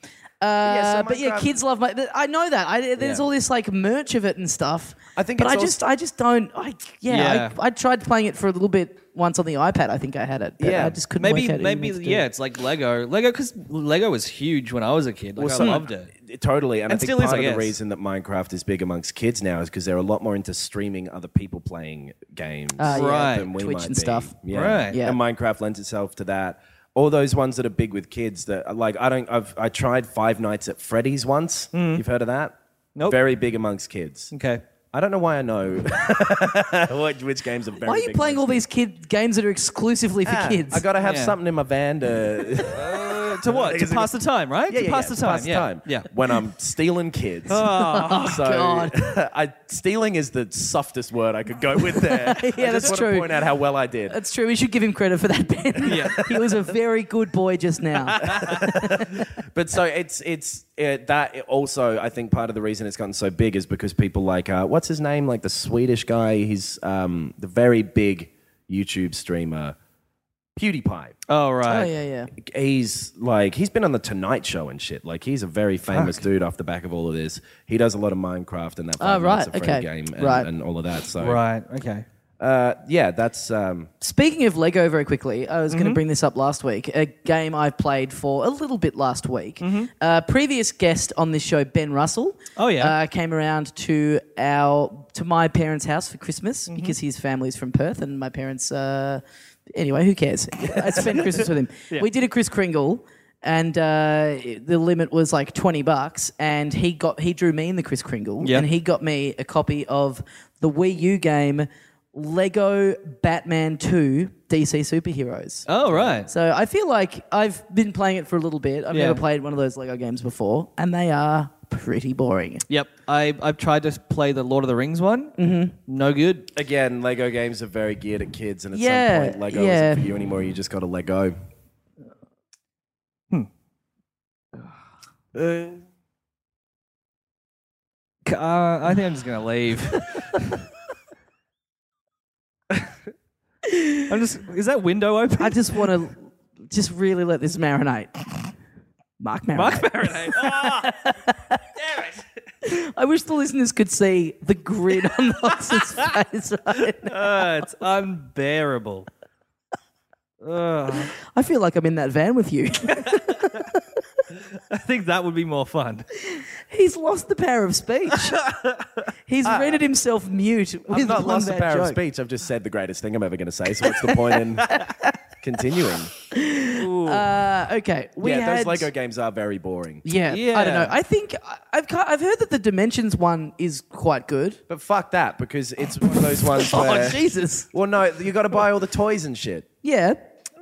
Uh, so but yeah, Minecraft- kids love my. I know that. I, there's Yeah. all this like merch of it and stuff. I think but it's I just, also- I just don't. I yeah, Yeah. I, I tried playing it for a little bit once on the iPad. I think I had it. But Yeah. I just couldn't Maybe, work out maybe, anything to do. yeah. It's like Lego. Lego, because Lego was huge when I was a kid. Like, I some- loved it. Totally, and, And I think still is, part I of the guess. reason that Minecraft is big amongst kids now is because they're a lot more into streaming other people playing games Uh, yeah, Right. than we Twitch might and be. stuff. Yeah. Right. Yeah. And Minecraft lends itself to that. All those ones that are big with kids that like I don't I've I tried Five Nights at Freddy's once. You've heard of that? Nope. Very big amongst kids. Okay. I don't know why I know which, which games are very Why are you big playing all amongst these kid games that are exclusively for Ah, kids? I got to have Yeah. something in my van to Uh, to what? To pass the time, right? Yeah, to yeah, pass yeah, the time. pass the yeah. time. Yeah. When I'm stealing kids. Oh, so God. I, stealing is the softest word I could go with there. Yeah, I just that's want true. to point out how well I did. That's true. We should give him credit for that, Ben. Yeah. He was a very good boy just now. But so it's it's it, that also I think part of the reason it's gotten so big is because people like uh, what's his name, like the Swedish guy. He's um, the very big YouTube streamer, PewDiePie. Oh, Oh, right. yeah, yeah. He's like he's been on the Tonight Show and shit. Like he's a very famous dude off the back of all of this. He does a lot of Minecraft and that Oh, Five Nights right, at Freddy okay. game and, Right. and all of that. So Right. Okay. uh, yeah, that's um, Speaking of Lego, very quickly, I was Mm-hmm. going to bring this up last week. A game I played for a little bit last week. Mm-hmm. Uh, previous guest on this show, Ben Russell, Oh, yeah. uh, came around to our to my parents' house for Christmas Mm-hmm. because his family's from Perth, and my parents. Uh, anyway, who cares? I spent Christmas with him. We did a Kris Kringle. And uh, the limit was like twenty bucks, and he got he drew me in the Kris Kringle, Yeah. and he got me a copy of the Wii U game Lego Batman two D C Superheroes. Oh, right. So I feel like I've been playing it for a little bit. I've Yeah. never played one of those Lego games before, and they are pretty boring. Yep. I, I've tried to play the Lord of the Rings one. Mm-hmm. No good. again, Lego games are very geared at kids, and at Yeah, some point, Lego yeah. isn't for you anymore. You just got to let go. Uh, c- uh, I think I'm just going to leave. I'm just. Is that window open? I just want to just really let this marinate. Mark marinate. Mark Marinade. Oh, damn it. I wish the listeners could see the grin on Lawson's face right now. Uh, it's unbearable. Ugh. I feel like I'm in that van with you. I think that would be more fun. He's lost the power of speech. He's rendered himself mute with I've not one lost the bad power of joke. speech. I've just said the greatest thing I'm ever going to say. So what's the point in continuing? Uh, okay, we yeah, had those Lego games are very boring. Yeah, Yeah. I don't know. I think I- I've ca- I've heard that the Dimensions one is quite good. But fuck that, because it's one of those ones Oh where... Jesus! Well, no, you got to buy all the toys and shit. Yeah,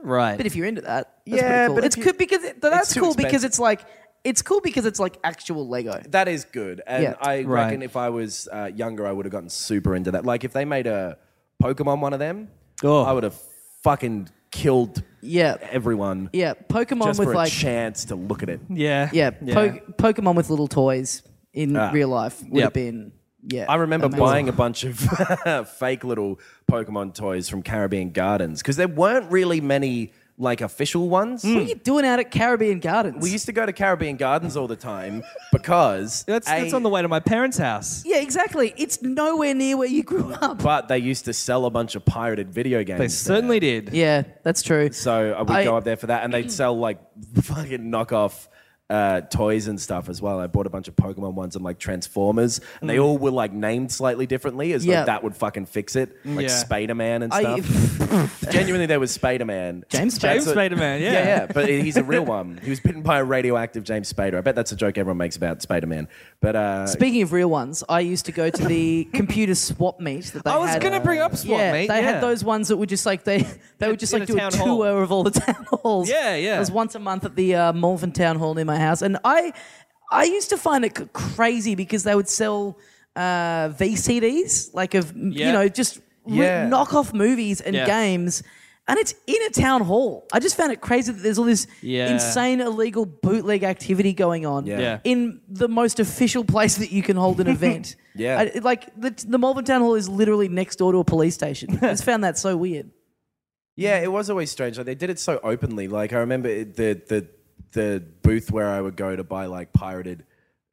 Right. But if you're into that, that's Yeah, pretty cool. but if It's you- cool because it, that's too cool because expensive. it's like it's cool because it's like actual Lego. That is good. And Yeah. I Right. reckon if I was uh, younger, I would have gotten super into that. Like if they made a Pokemon one of them, Oh. I would have fucking killed Yeah. everyone Yeah, Pokemon just with for a like chance to look at it. Yeah. yeah, po- Pokemon with little toys in Ah. real life would Yep. have been yeah. I remember amazing. buying a bunch of fake little Pokemon toys from Caribbean Gardens because there weren't really many like official ones. What are you doing out at Caribbean Gardens? We used to go to Caribbean Gardens all the time because That's, A, that's on the way to my parents' house. yeah, exactly. It's nowhere near where you grew up. but they used to sell a bunch of pirated video games. They there. certainly did. Yeah, that's true. So I would I- go up there for that, and they'd sell like fucking knockoff uh, toys and stuff as well. I bought a bunch of Pokemon ones and like Transformers, and they all were like named slightly differently, as Yeah. like that would fucking fix it, like Yeah. Spider Man and I- stuff. Genuinely, there was Spider Man. James James That's a- Spader-Man, yeah. yeah, yeah, but he's a real one. He was bitten by a radioactive James Spader. I bet that's a joke everyone makes about Spider Man. But uh, Speaking of real ones, I used to go to the computer swap meet that they I was had. going to bring up Swap yeah, Meet. they yeah. had those ones that were just like they they would just in like a do a town tour hall. of all the town halls. Yeah, yeah. It was once a month at the uh, Malvern Town Hall near my house, and I I used to find it c- crazy because they would sell uh, V C Ds like of Yeah. you know just ri- Yeah. knockoff movies and Yeah. games. And it's in a town hall. I just found it crazy that there's all this Yeah. insane illegal bootleg activity going on Yeah. Yeah. in the most official place that you can hold an event. Yeah. I, like the, the Malvern Town Hall is literally next door to a police station. I just found that so weird. yeah, it was always strange. Like they did it so openly. Like I remember it- the the the booth where I would go to buy like pirated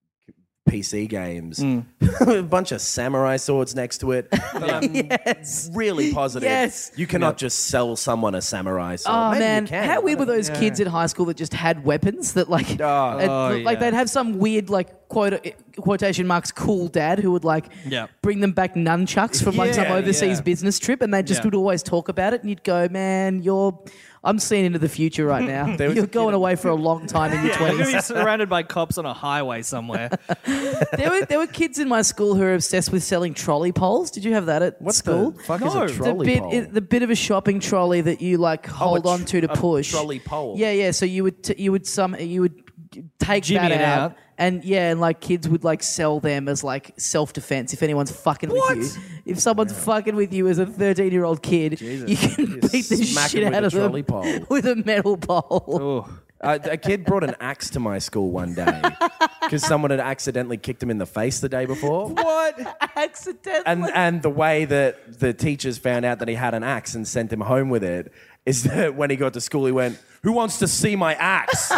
P C games. Mm. A bunch of samurai swords next to it. But I'm Yes. really positive. Yes. You cannot just sell someone a samurai sword. Oh Maybe man, you can. how weird were those kids in high school that just had weapons that like, Oh. uh, Oh, like yeah. they'd have some weird like quote quotation marks cool dad who would like Yeah. bring them back nunchucks from like some Yeah, overseas yeah. business trip, and they just Yeah. would always talk about it, and you'd go, man, you're. I'm seeing into the future right now. There was You're a kid going at- away for a long time in your You're going to be twenties. surrounded by cops on a highway somewhere. there were there were kids in my school who were obsessed with selling trolley poles. Did you have that at What school? the fuck No. is The a trolley the bit, pole? it- the bit of a shopping trolley that you like hold tr- on to to a push. trolley pole. Yeah, yeah. So you would t- you would some you would take Jimmy that it out, out. and yeah, and like kids would like sell them as like self defense if anyone's fucking What? with you. If someone's fucking with you as a thirteen year old kid, you can beat the smack shit him with out a of them trolley pole. with a metal pole. Oh. Uh, a kid brought an axe to my school one day because someone had accidentally kicked him in the face the day before. What? Accidentally. And and the way that the teachers found out that he had an axe and sent him home with it is that when he got to school, he went, "Who wants to see my axe?"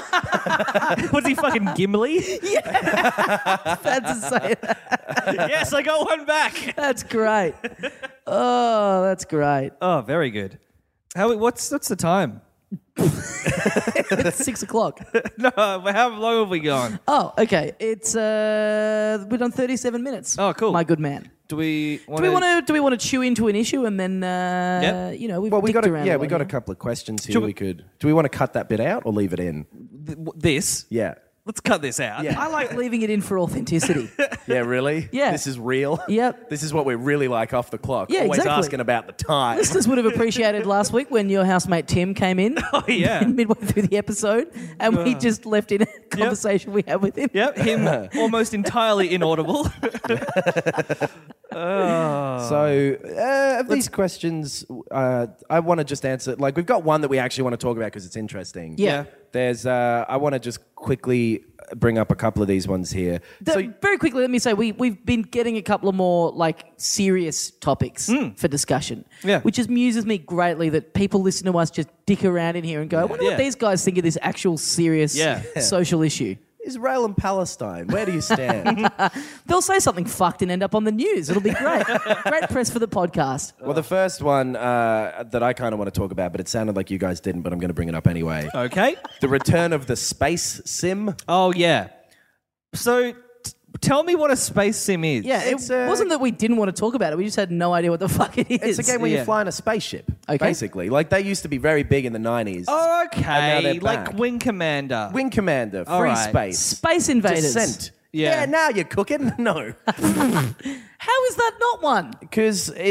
Was he fucking Gimli? That's insane. Yes, I got one back. That's great. Oh, that's great. Oh, very good. How? What's what's the time? It's six o'clock. No, how long have we gone? Oh, okay. It's uh, we're done thirty-seven minutes. Oh, cool. My good man. Do we want Do we want to? Do we want to chew into an issue and then, uh, Yeah. you know, we've Well, we dicked got a, around yeah, a we lot got a here. couple of questions here. Should we- We could. Do we want to cut that bit out or leave it in? this? Yeah. Let's cut this out. Yeah. I like leaving it in for authenticity. Yeah, really? Yeah. This is real? Yep. This is what we're really like off the clock. Yeah, Always exactly. asking about the time. Listeners would have appreciated last week when your housemate Tim came in. Oh, yeah. midway through the episode, and we just left in a conversation we had with him. Yep. Him almost entirely inaudible. So, uh, of these questions, uh, I want to just answer. Like, we've got one that we actually want to talk about because it's interesting. Yeah. There's. Uh, I want to just quickly bring up a couple of these ones here. The- so, very quickly, let me say we we've been getting a couple of more like serious topics for discussion, Yeah. which amuses me greatly that people listen to us just dick around in here and go, I wonder Yeah. what these guys think of this actual serious Yeah. social issue. Israel and Palestine. Where do you stand? They'll say something fucked and end up on the news. It'll be great. Great press for the podcast. Well, the first one uh, that I kind of want to talk about, but it sounded like you guys didn't, but I'm going to bring it up anyway. Okay. The return of the space sim. Oh yeah. So, t- tell me what a space sim is. Yeah, It's, it uh, wasn't that we didn't want to talk about it. We just had no idea what the fuck it is. It's a game where Yeah. you're flying a spaceship, Okay. basically. Like, they used to be very big in the nineties. now Okay. they're Like back. Wing Commander. Wing Commander, free All right. space, Space Invaders. Descent. Yeah. Yeah, now you're cooking. No, How is that not one? because it's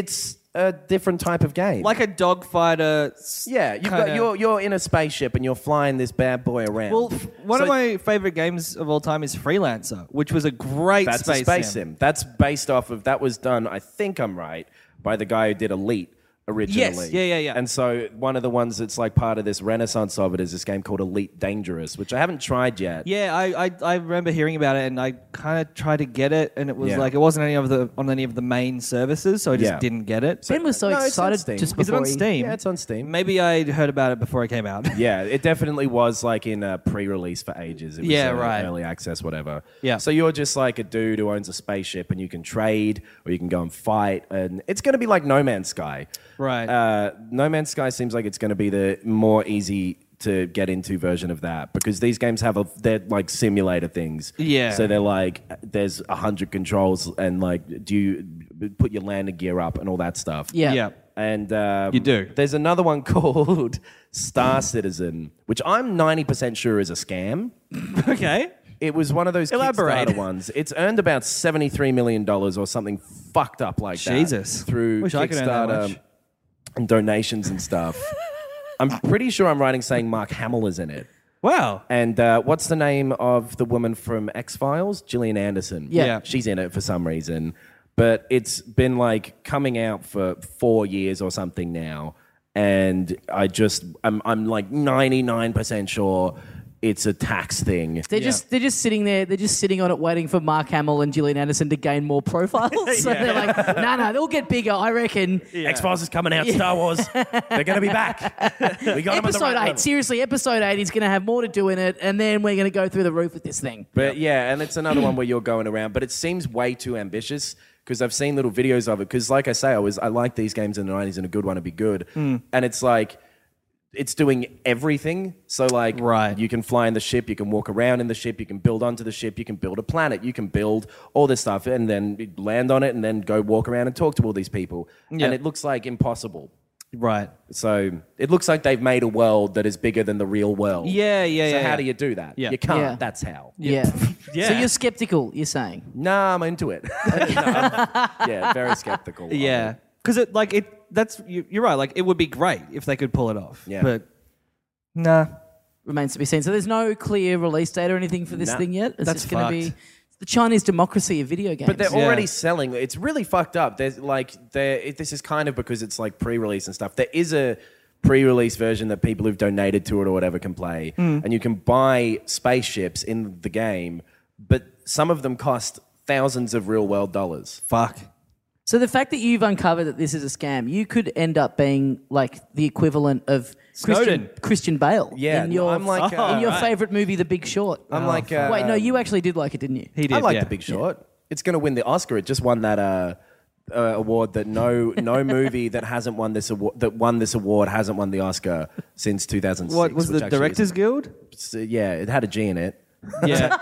a different type of game. Like a dogfighter. s- yeah, you've kinda- got you're you're in a spaceship and you're flying this bad boy around. Well, one So of my favorite games of all time is Freelancer, which was a great that's space, a space sim. sim. That's based off of that was done. I think I'm right by the guy who did Elite originally. Yes, yeah, yeah, yeah. And so one of the ones that's like part of this renaissance of it is this game called Elite Dangerous, which I haven't tried yet. Yeah, I, I I remember hearing about it, and I kind of tried to get it, and it was Yeah. like it wasn't any of the on any of the main services, so I just Yeah. didn't get it. Ben was so No, it's on excited Steam. just Is it before on he- Steam? Yeah, it's on Steam. Maybe I heard about it before I came out. Yeah, it definitely was like in a pre-release for ages. It was Yeah, uh, right. early access, whatever. Yeah. So you're just like a dude who owns a spaceship, and you can trade or you can go and fight, and it's going to be like No Man's Sky. Right. Uh, no Man's Sky seems like it's going to be the more easy to get into version of that because these games have a they're like simulator things. Yeah. So they're like there's a hundred controls and like do you put your landing gear up and all that stuff. Yeah. Yeah. And um, You do. There's another one called Star Citizen, which I'm ninety percent sure is a scam. Okay. It was one of those Elaborate. Kickstarter ones. It's earned about seventy-three million dollars or something fucked up like that. Jesus. Through Wish I could earn that Kickstarter much. and donations and stuff. I'm pretty sure I'm writing saying Mark Hamill is in it. Wow. And uh, what's the name of the woman from X-Files? Gillian Anderson. Yeah. Yeah. She's in it for some reason. But it's been like coming out for four years or something now. And I just, I'm, I'm like ninety-nine percent sure it's a tax thing. They're just they're just sitting there. They're just sitting on it, waiting for Mark Hamill and Gillian Anderson to gain more profiles. So they're like, no, nah, no, nah, they'll get bigger. I reckon. X-Files is coming out, Star Wars. They're going to be back. We got 'em at the Episode right eight, level. seriously, episode eight is going to have more to do in it, and then we're going to go through the roof with this thing. But yeah, and it's another one where you're going around, but it seems way too ambitious because I've seen little videos of it. Because like I say, I was I like these games in the nineties, and a good one would be good. And it's like it's doing everything. So like, Right. you can fly in the ship, you can walk around in the ship, you can build onto the ship, you can build a planet, you can build all this stuff, and then land on it, and then go walk around and talk to all these people. Yeah. And it looks like impossible. Right. So it looks like they've made a world that is bigger than the real world. Yeah, yeah, So yeah, how yeah. do you do that? Yeah. You can't. Yeah. That's how. Yeah. Yeah. So you're skeptical, you're saying? Nah, I'm into it. No, I'm- yeah, very skeptical. of Yeah. it. Because it like it. That's you, you're right. Like it would be great if they could pull it off. Yeah. But nah. Remains to be seen. So there's no clear release date or anything for this Nah. thing yet? It's That's just going to be fucked. the Chinese democracy of video games. But they're Yeah. already selling. It's really fucked up. There's like there. It, this is kind of because it's like pre-release and stuff. There is a pre-release version that people who've donated to it or whatever can play, and you can buy spaceships in the game. But some of them cost thousands of real-world dollars. Fuck. So the fact that you've uncovered that this is a scam, you could end up being like the equivalent of Christian, Snowden. Christian Bale. Yeah, in your, I'm like, in uh, your right. favorite movie, The Big Short. I'm like, uh, Wait, no, you actually did like it, didn't you? He did. I like yeah. The Big Short. It's going to win the Oscar. It just won that uh, uh, award that no no movie that hasn't won this award that won this award hasn't won the Oscar since two thousand six. What was which the actually Directors isn't- Guild? So, yeah, it had a G in it. Yeah.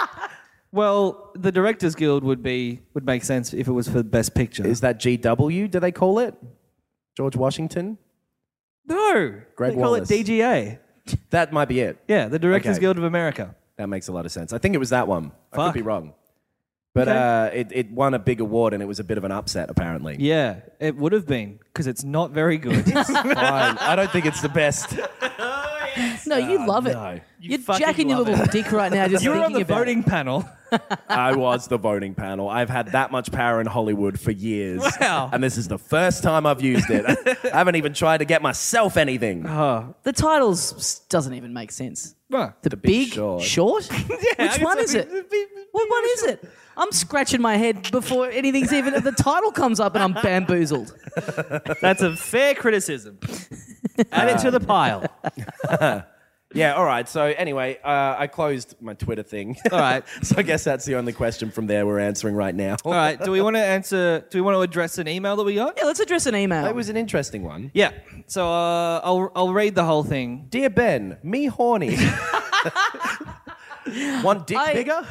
Well, the Directors Guild would be would make sense if it was for Best Picture. Is that G W? Do they call it George Washington? no. Greg they call Wallace. it D G A. That might be it. Yeah, the Directors Okay. Guild of America. That makes a lot of sense. I think it was that one. I Fuck. could be wrong. But Okay. uh, it, it won a big award, and it was a bit of an upset, apparently. Yeah, it would have been because it's not very good. Fine. I don't think it's the best. No, you love it. no. You're fucking jacking your love little it. dick right now just you were thinking on the about voting it. panel. I was the voting panel. I've had that much power in Hollywood for years. Wow. And this is the first time I've used it. I haven't even tried to get myself anything. The titles s- doesn't even make sense. Right. The, Big Big, Short. Short? I Which guess one it'd is be- it? it'd be- What one is it? I'm scratching my head before anything's even... The title comes up and I'm bamboozled. That's a fair criticism. Add it to the pile. Yeah, all right. So anyway, uh, I closed my Twitter thing. All right. So I guess that's the only question from there we're answering right now. All right. Do we want to answer? Do we want to address an email that we got? Yeah, let's address an email. It was an interesting one. Yeah. So uh, I'll I'll read the whole thing. Dear Ben, me horny. Want dick I- bigger?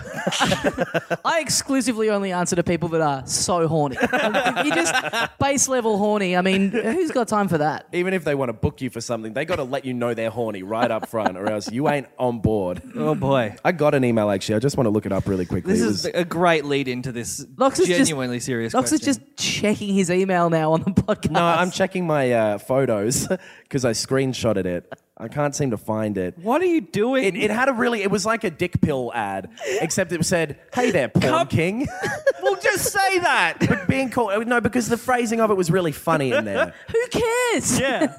I exclusively only answer to people that are so horny. If you just base level horny, I mean, who's got time for that? Even if they want to book you for something, they got to let you know they're horny right up front, or else you ain't on board. Oh boy. I got an email actually. I just want to look it up really quickly. This It is was- a great lead into this Knox is just- genuinely serious Knox question. is just checking his email now on the podcast. no, I'm checking my uh, photos because I screenshotted it. I can't seem to find it. What are you doing? It, it had a really, it was like a dick pill ad, except it said, "Hey there, porn Come- king." Well, just say that. But being called, no, because the phrasing of it was really funny in there. Who cares? Yeah.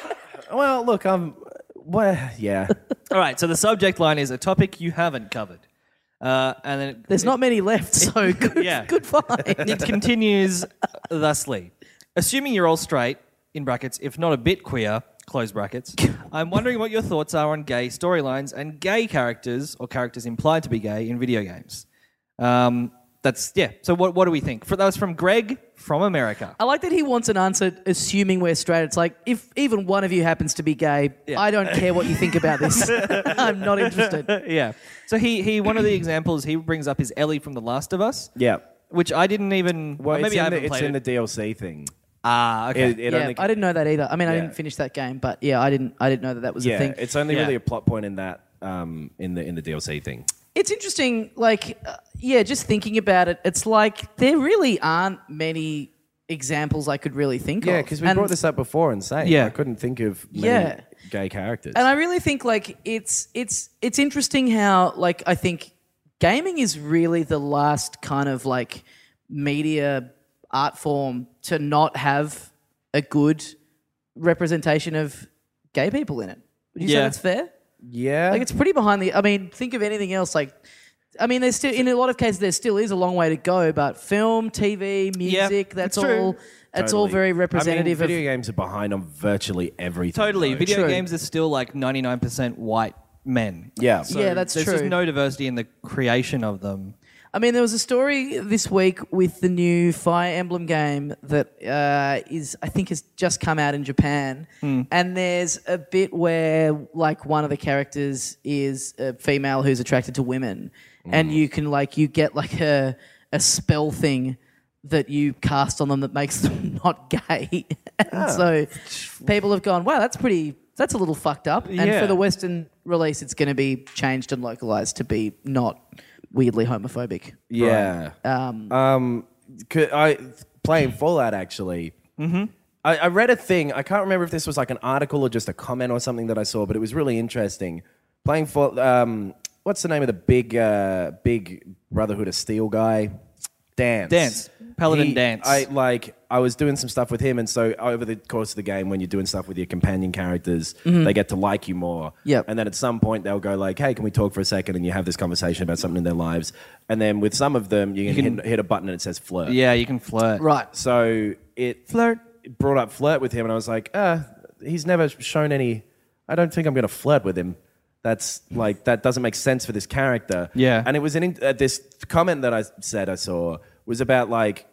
Well, look, I'm, well, yeah. All right. So the subject line is a topic you haven't covered, uh, and then it, There's not many left, so good, Yeah. good find. it continues thusly. Assuming you're all straight, in brackets, if not a bit queer, close brackets, I'm wondering what your thoughts are on gay storylines and gay characters or characters implied to be gay in video games. Um, that's, yeah. So what, what do we think? For, that was from Greg from America. I like that he wants an answer assuming we're straight. It's like, if even one of you happens to be gay, Yeah. I don't care what you think about this. I'm not interested. Yeah. So he, he one of the examples he brings up is Ellie from The Last of Us, Yeah. which I didn't even, Well, maybe it's, I in haven't the, it's played in the it. D L C thing. Ah, okay. It, it Yeah, only, I didn't know that either. I mean, I Yeah. didn't finish that game, but yeah, I didn't. I didn't know that that was yeah, a thing. it's only Yeah. really a plot point in that, um, in the in the D L C thing. It's interesting, like, uh, yeah, just thinking about it, it's like there really aren't many examples I could really think Yeah, of. because we And- brought this up before and say Yeah. I couldn't think of many Yeah. gay characters. And I really think, like, it's it's it's interesting how, like, I think gaming is really the last kind of, like, media art form to not have a good representation of gay people in it. Would you say Yeah. that's fair? yeah, Like, it's pretty behind the. I mean, think of anything else. Like, I mean, there's still in a lot of cases there still is a long way to go. But film, T V, music, that's it's true. all. That's all Totally. very I mean, representative video of. games are behind on virtually everything. Totally. though. Video True. games are still like ninety-nine percent white men. Yeah. So Yeah, that's there's true. just no diversity in the creation of them. I mean, there was a story this week with the new Fire Emblem game that uh, is, I think, has just come out in Japan, Hmm. and there's a bit where, like, one of the characters is a female who's attracted to women, and you can, like, you get like a a spell thing that you cast on them that makes them not gay, and so people have gone, wow, that's pretty. That's a little fucked up. And Yeah. for the Western release, it's going to be changed and localized to be not weirdly homophobic. Yeah. Um, Um, could I playing Fallout actually? Mm-hmm. I, I read a thing. I can't remember if this was like an article or just a comment or something that I saw, but it was really interesting. Playing for um, what's the name of the big uh, big Brotherhood of Steel guy? Dance. Dance. Paladin He- Dance. I like. I was doing some stuff with him, and so over the course of the game, when you're doing stuff with your companion characters, they get to like you more. Yep. And then at some point, they'll go like, "Hey, can we talk for a second?" And you have this conversation about something in their lives. And then with some of them, you can, can- hit, hit a button and it says flirt. Yeah, you can flirt. right. So it Flirt. it brought up flirt with him, and I was like, ah, he's never shown any. I don't think I'm going to flirt with him. That's like that doesn't make sense for this character. Yeah. And it was an in, uh, this comment that I said I saw was about like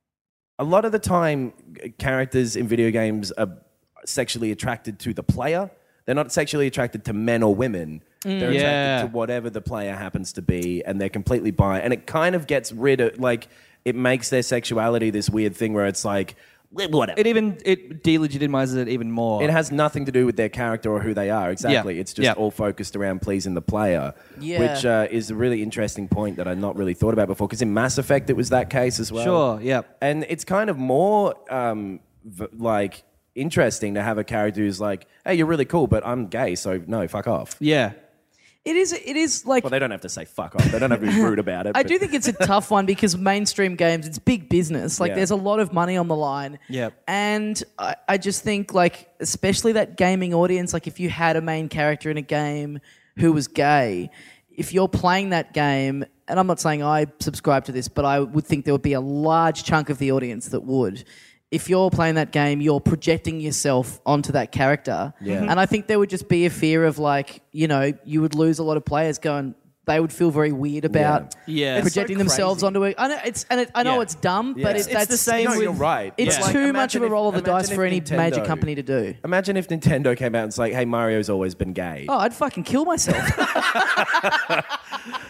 a lot of the time characters in video games are sexually attracted to the player. They're not sexually attracted to men or women. They're Yeah. attracted to whatever the player happens to be, and they're completely bi. And it kind of gets rid of like it makes their sexuality this weird thing where it's like whatever. It even it delegitimizes it even more. It has nothing to do with their character or who they are. Exactly. Yeah. It's just Yeah. all focused around pleasing the player, Yeah. which uh, is a really interesting point that I'd not really thought about before. Because in Mass Effect, it was that case as well. Sure, yeah. And it's kind of more um, v- like interesting to have a character who's like, "Hey, you're really cool, but I'm gay, so no, fuck off." yeah. It is. It is like. Well, they don't have to say fuck off. They don't have to be rude about it. I but- do think it's a tough one because mainstream games, it's big business. Like, Yeah. there's a lot of money on the line. Yep. And I, I just think, like, especially that gaming audience, like, if you had a main character in a game who was gay, if you're playing that game, and I'm not saying I subscribe to this, but I would think there would be a large chunk of the audience that would. If you're playing that game, you're projecting yourself onto that character. Yeah. And I think there would just be a fear of, like, you know, you would lose a lot of players going, they would feel very weird about Yeah. It's projecting so themselves crazy. onto it. I know it's and it, I know Yeah. it's dumb, Yeah. but It's- it, it's that's the same No, with- you're right. It's But, like, too much of imagine a if- roll of the dice imagine for if any major Nintendo- company to do. Imagine if Nintendo came out and it's like, "Hey, Mario's always been gay." Oh, I'd fucking kill myself.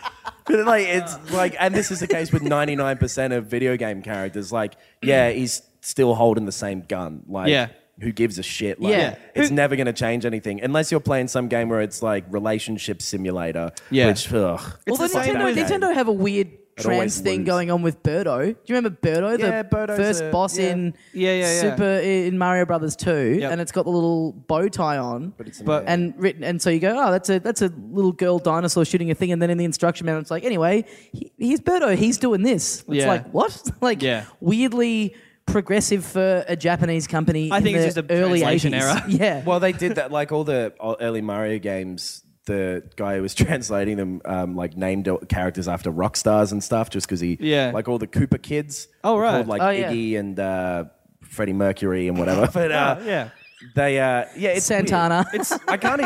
But like it's like, and this is the case with ninety-nine percent of video game characters. Like, yeah, he's still holding the same gun. Like, Yeah. who gives a shit? Like, Yeah. it's never going to change anything unless you're playing some game where it's like relationship simulator. Yeah. Which, ugh. Although the same Nintendo, with- Nintendo have a weird I'd trans always thing lose. going on with Birdo. Do you remember Birdo? Yeah, the Birdo's first a- boss yeah. in Yeah, yeah, yeah. Super in Mario Brothers two, Yep. and it's got the little bow tie on. But it's a But- man. and written, and so you go, oh, that's a that's a little girl dinosaur shooting a thing, and then in the instruction manual, it's like, anyway, he, he's Birdo, he's doing this. It's Yeah. like what? like Yeah. weirdly progressive for a Japanese company. I in think it's the just a early translation eighties. error. Yeah. Well, they did that, like all the all early Mario games. The guy who was translating them, um, like named characters after rock stars and stuff, just because he, Yeah. like all the Koopa kids, Oh, were right. called like Oh, yeah. Iggy and uh, Freddie Mercury and whatever. But uh, Oh, yeah. they, uh, yeah, it's Santana. weird. It's I can't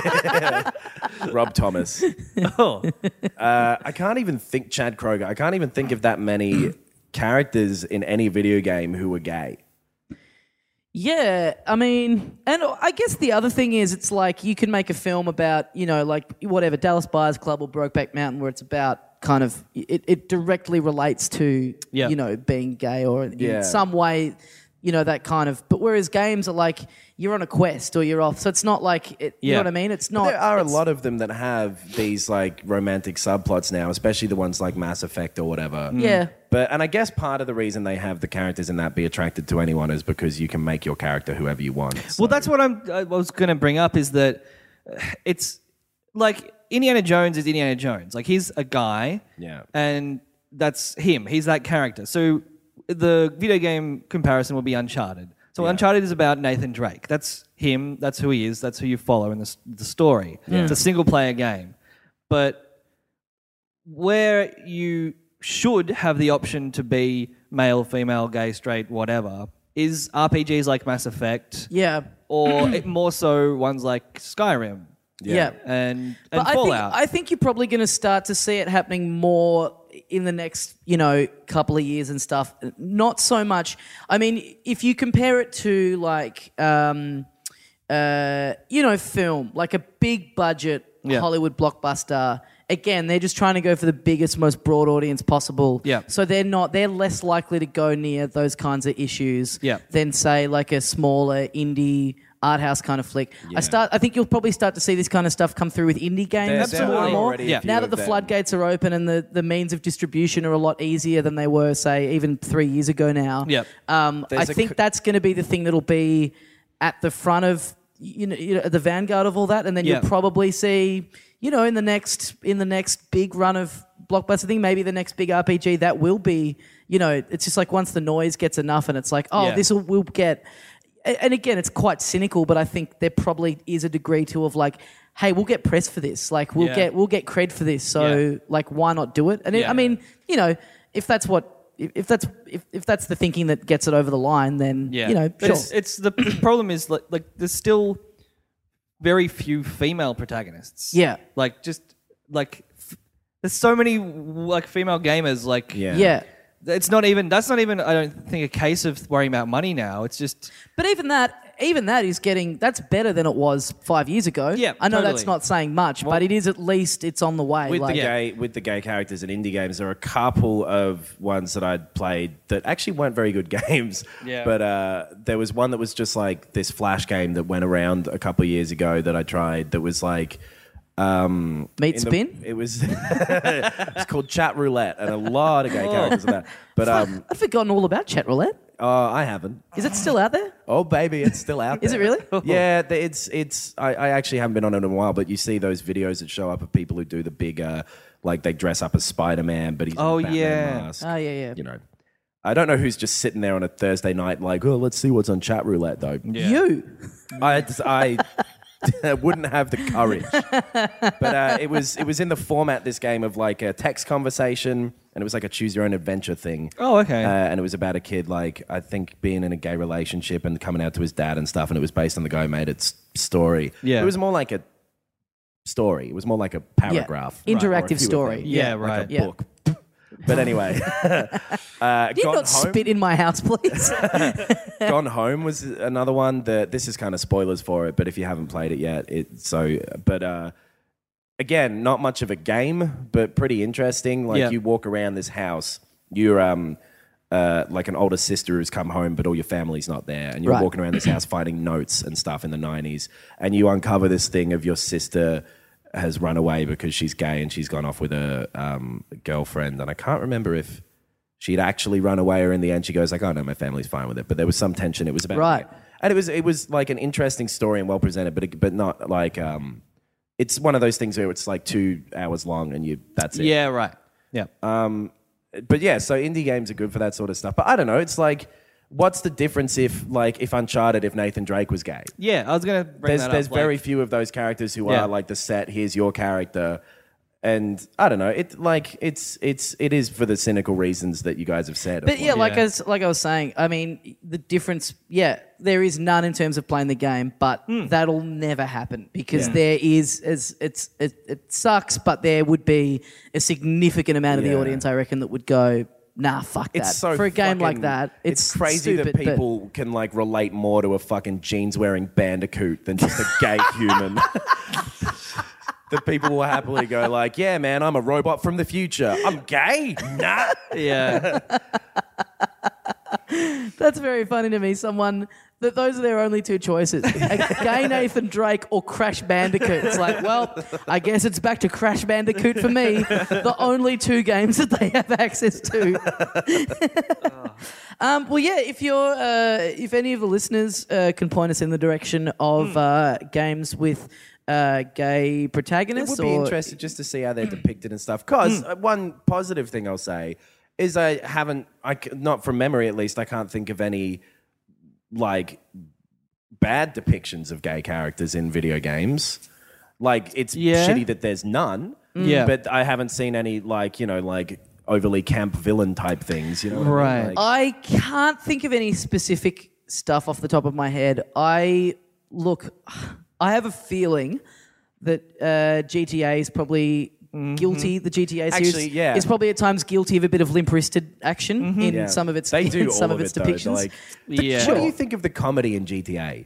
even Rob Thomas. Oh. Uh, I can't even think Chad Kroger. I can't even think of that many characters in any video game who were gay. Yeah, I mean, and I guess the other thing is, it's like you can make a film about, you know, like whatever, Dallas Buyers Club or Brokeback Mountain, where it's about kind of, it, it directly relates to, Yeah. you know, being gay or in Yeah. some way, you know, that kind of, but whereas games are like, you're on a quest or you're off. So it's not like, it, you Yeah. know what I mean? It's not. There are a it's- lot of them that have these like romantic subplots now, especially the ones like Mass Effect or whatever. Yeah. But and I guess part of the reason they have the characters in that be attracted to anyone is because you can make your character whoever you want. So- Well, that's what I'm, I was going to bring up is that uh, it's like Indiana Jones is Indiana Jones. Like he's a guy. Yeah. And that's him. He's that character. So the video game comparison will be Uncharted. So Yeah. Uncharted is about Nathan Drake. That's him. That's who he is. That's who you follow in the, s- the story. It's a single player game. But where you should have the option to be male, female, gay, straight, whatever, is R P Gs like Mass Effect Yeah. or it, more so ones like Skyrim Yeah. and, and But I think, Fallout. I think you're probably going to start to see it happening more in the next, you know, couple of years and stuff. Not so much. I mean, if you compare it to like, um, uh, you know, film, like a big budget Yeah. Hollywood blockbuster. Again, they're just trying to go for the biggest, most broad audience possible. Yeah. So they're not, they're less likely to go near those kinds of issues Yeah. than say like a smaller indie art house kind of flick. I start. I think you'll probably start to see this kind of stuff come through with indie games There- there more are and more. already a Yeah. few Now of that the them. floodgates are open and the, the means of distribution are a lot easier than they were, say, even three years ago now. Yep. Um, I There's a think c- that's going to be the thing that'll be at the front of you know, you know the vanguard of all that, and then Yeah. you'll probably see, you know, in the next in the next big run of blockbuster thing, maybe the next big R P G that will be, you know, it's just like once the noise gets enough, and it's like, oh, Yeah. this will will get. And again, it's quite cynical, but I think there probably is a degree to of like, hey, we'll get press for this. Like, we'll Yeah. get we'll get cred for this. So, Yeah. like, why not do it? And it, Yeah. I mean, you know, if that's what if, if that's if, if that's the thinking that gets it over the line, then Yeah, you know, But sure. it's, it's the, the problem is like, like there's still very few female protagonists. Yeah. like just like f- there's so many like female gamers. Like Yeah. yeah. it's not even that's not even I don't think a case of worrying about money now. It's just But even that, even that is getting that's better than it was five years ago. Yeah, I know totally. that's not saying much, but it is at least it's on the way. With like, the gay with the gay characters in indie games, there are a couple of ones that I'd played that actually weren't very good games. Yeah. But uh, there was one that was just like this flash game that went around a couple of years ago that I tried that was like um, Meat in the- Spin? it was it's called Chat Roulette, and a lot of gay characters in that. But um, I'd forgotten all about Chat Roulette. oh, I haven't. Is it still out there? Oh baby, it's still out there. Is it really? Yeah, th- it's it's. I, I actually haven't been on it in a while, but you see those videos that show up of people who do the big, uh, like they dress up as Spider Man, but he's Oh, in a Batman yeah. mask. Oh, yeah, yeah. You know, I don't know who's just sitting there on a Thursday night, like, oh, let's see what's on Chat Roulette, though. You. I just, I wouldn't have the courage, but uh, it was it was in the format this game of like a text conversation, and it was like a choose your own adventure thing. Oh, okay. Uh, and it was about a kid, like, I think being in a gay relationship and coming out to his dad and stuff. And it was based on the guy who made its story. Yeah. It was more like a story. It was more like a paragraph. Yeah. right, or a Interactive few of story. them. Yeah, like right. a Yeah. book. But anyway, uh, Do you Gone not Home. spit in my house, please? Gone Home was another one that this is kind of spoilers for it, but if you haven't played it yet, it so but uh again, not much of a game, but pretty interesting. Like Yeah. you walk around this house, you're um, uh, like an older sister who's come home, but all your family's not there, and you're Right. walking around this house finding notes and stuff in the nineties, and you uncover this thing of your sister has run away because she's gay and she's gone off with a um, girlfriend, and I can't remember if she'd actually run away or in the end she goes like, oh no, my family's fine with it, but there was some tension. It was about Right. and it was it was like an interesting story and well presented, but it, but not like um, it's one of those things where it's like two hours long and you that's it. Yeah, right. Yeah. But yeah, so indie games are good for that sort of stuff. But I don't know. It's like, what's the difference if like if Uncharted, if Nathan Drake was gay? yeah, I was going to bring There's that there's up. very like, few of those characters who Yeah. are like the set. Here's your character. And I don't know. It like it's it's it is for the cynical reasons that you guys have said. But yeah, like Yeah. as like I was saying, I mean, the difference, yeah, there is none in terms of playing the game, but that'll never happen because Yeah. there is, as it's it, it sucks, but there would be a significant amount of the Yeah. audience, I reckon, that would go, nah, fuck that. It's so for a game like fucking- that, it's, crazy stupid, that people can like relate more to a fucking jeans wearing bandicoot than just a gay human. That people will happily go like, yeah, man, I'm a robot from the future. I'm gay. Nah. yeah. But that's very funny to me. Someone that those are their only two choices: a gay Nathan Drake or Crash Bandicoot. It's like, well, I guess it's back to Crash Bandicoot for me. The only two games that they have access to. um, well, yeah. If you're, uh, if any of the listeners uh, can point us in the direction of uh, games with uh, gay It protagonists, would be or interesting just to see how they're depicted and stuff. Because one positive thing I'll say is I haven't, I c- not from memory at least, I can't think of any like bad depictions of gay characters in video games. Like it's Yeah. shitty that there's none. Yeah. But I haven't seen any like, you know, like overly camp villain type things. You know what I mean? Right. Like, I can't think of any specific stuff off the top of my head. I look, I have a feeling that uh, G T A is probably guilty. The G T A series Actually, yeah. is probably at times guilty of a bit of limp-wristed action in yeah. some of its they do in some all of its it, though. depictions. Like, Yeah. what do you think of the comedy in G T A?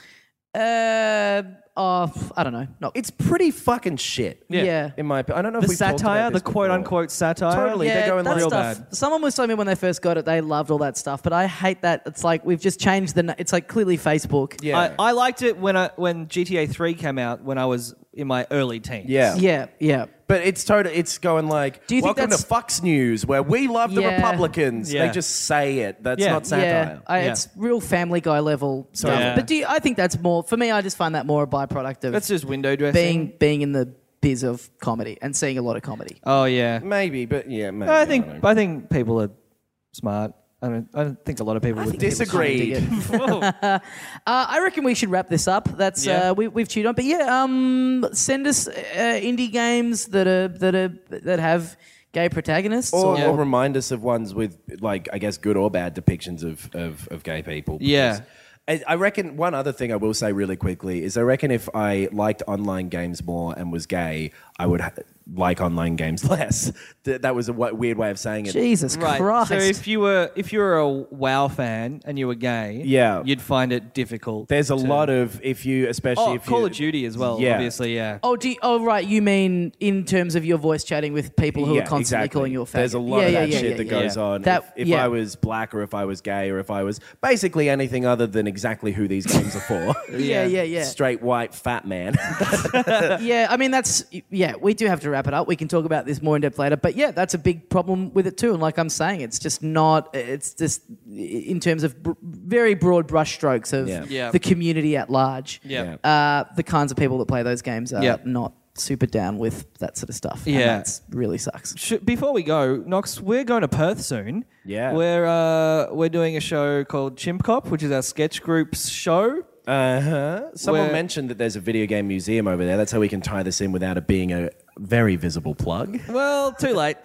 Uh, oh, I don't know. Not It's pretty fucking shit. yeah. yeah. In my opinion, I don't know if The we've talked satire, about the this quote before. unquote satire. Totally. they're going that real stuff. bad. Someone was telling me when they first got it, they loved all that stuff, but I hate that. It's like we've just changed the. na- It's like clearly Facebook. Yeah. I, I liked it when I, when G T A three came out when I was in my early teens. Yeah. yeah, yeah. But it's total. It's going like, Do you think welcome to that's- Fox News, where we love the Yeah. Republicans. Yeah. They just say it. That's Yeah. not satire. Yeah, I, Yeah. it's real Family Guy level stuff. Yeah. But do you, I think that's more for me. I just find that more a byproduct of That's just window dressing. being being in the biz of comedy and seeing a lot of comedy. Oh yeah. Maybe, but yeah, maybe. I think don't know. I think people are smart. I don't. I don't think a lot of people would. Disagreed. Uh, I reckon we should wrap this up. That's Yeah. uh, we, we've chewed on, but yeah, um, send us uh, indie games that are that are that have gay protagonists. Or, or- or remind us of ones with, like, I guess, good or bad depictions of, of, of gay people. Yeah. Because I I reckon one other thing I will say really quickly is I reckon if I liked online games more and was gay, I would ha- like online games less. Th- that was a w- weird way of saying it. Jesus Right. Christ! So if you were if you were a WoW fan and you were gay, Yeah. you'd find it difficult. There's a to- lot of, if you, especially Oh, if Call you, of Duty as well. Yeah. Obviously, yeah. Oh, do you, oh, right. You mean in terms of your voice chatting with people who Yeah, are constantly exactly. calling you a faggot? There's a lot yeah, of yeah, that yeah, shit yeah, that yeah. goes on. That- if if yeah. I was black or if I was gay or if I was basically anything other than exactly who these games are for. Yeah, yeah, yeah. Straight white fat man. Yeah, I mean, that's, yeah, we do have to wrap it up. We can talk about this more in depth later. But yeah, that's a big problem with it too. And like I'm saying, it's just not, it's just in terms of br- very broad brushstrokes of Yeah. Yeah. the community at large. Yeah. Uh, the kinds of people that play those games are Yeah. not super down with that sort of stuff. And Yeah. that's really sucks. Sh- Before we go, Knox, we're going to Perth soon. Yeah. We're uh, we're doing a show called Chimp Cop, which is our sketch group's show. Uh huh. Someone Where- mentioned that there's a video game museum over there. That's how we can tie this in without it being a very visible plug. Well, too late.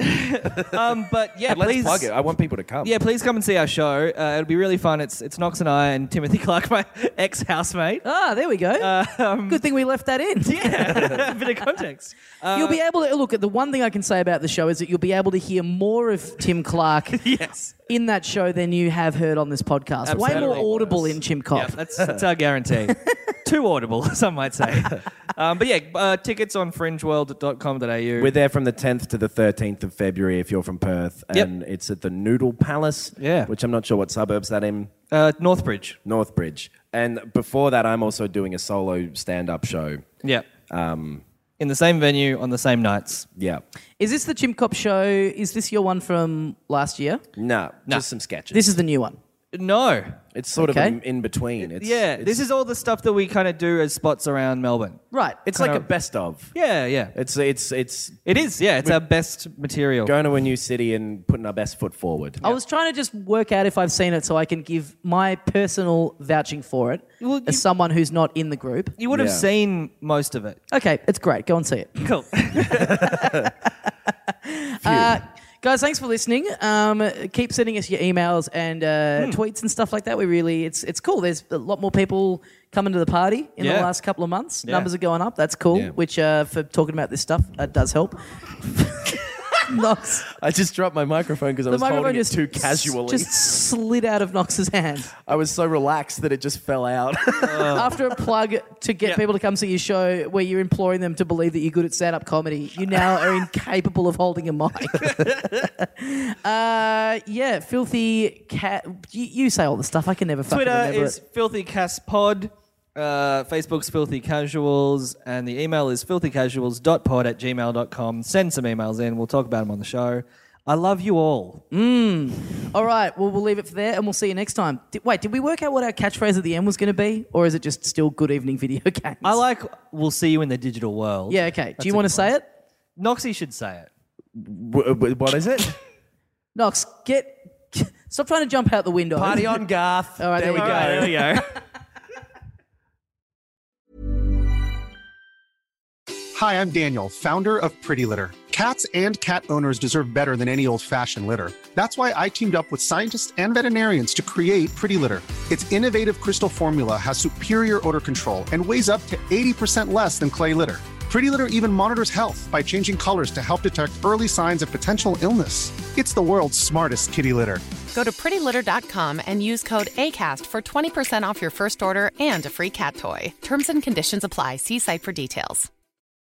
um, but yeah, But let's please plug it. I want people to come. Yeah, please come and see our show. Uh, it'll be really fun. It's it's Knox and I and Timothy Clark, my ex-housemate. Ah, there we go. Good thing we left that in. Yeah, a bit of context. Uh, You'll be able to look at the one thing I can say about the show is that you'll be able to hear more of Tim Clark yes. in that show than you have heard on this podcast. Way more Absolutely. audible in Chimp Cop. Yeah, that's, that's our guarantee. too audible, some might say. um, but yeah, uh, tickets on fringe world dot com dot a u. We're there from the tenth to the thirteenth of February if you're from Perth. Yep. And it's at the Noodle Palace, Yeah. which I'm not sure what suburbs that in. Uh, Northbridge. Northbridge. And before that, I'm also doing a solo stand-up show. Yeah. Um, In the same venue on the same nights. yeah. Is this the Chimp Cop show? Is this your one from last year? No, No. just some sketches. This is the new one. No. It's sort Okay. of in, in between. It's, Yeah, it's, this is all the stuff that we kind of do as spots around Melbourne. Right. It's kinda- like a best of. Yeah, yeah. It's it's it's It is, yeah. It's our best material. going to a new city and putting our best foot forward. I was trying to just work out if I've seen it so I can give my personal vouching for it Well, you- as someone who's not in the group. You would have Yeah. seen most of it. Okay, it's great. Go and see it. Cool. Uh, guys, thanks for listening. Um, keep sending us your emails and uh, Hmm. tweets and stuff like that. We really, it's it's cool. There's a lot more people coming to the party in the Yeah. last couple of months. Yeah. Numbers are going up. That's cool. Yeah. Which uh, for talking about this stuff, uh, does help. Knox. I just dropped my microphone because I The was microphone holding it just too casually. just slid out of Knox's hand. I was so relaxed that it just fell out. After a plug to get Yeah. people to come see your show where you're imploring them to believe that you're good at stand-up comedy, you now are incapable of holding a mic. uh, yeah, Filthy Cat. You, you say all the stuff. I can never fucking Twitter remember is it. Filthy Cas Pod. Uh, Facebook's Filthy Casuals. And the email is filthycasuals dot pod at gmail dot com. Send some emails in. We'll talk about them on the show. I love you all. All right, well, we'll leave it for there and we'll see you next time. Did, wait, did we work out what our catchphrase at the end was going to be? Or is it just still good evening video games? I like we'll see you in the digital world. Yeah, okay. That's Do you a want to good say one. it? Noxie should say it. W- w- what is it? Knox, get... Stop trying to jump out the window. Party on, Garth. All right, there we All go. right, there we go. Hi, I'm Daniel, founder of Pretty Litter. Cats and cat owners deserve better than any old-fashioned litter. That's why I teamed up with scientists and veterinarians to create Pretty Litter. Its innovative crystal formula has superior odor control and weighs up to eighty percent less than clay litter. Pretty Litter even monitors health by changing colors to help detect early signs of potential illness. It's the world's smartest kitty litter. Go to pretty litter dot com and use code ACAST for twenty percent off your first order and a free cat toy. Terms and conditions apply. See site for details.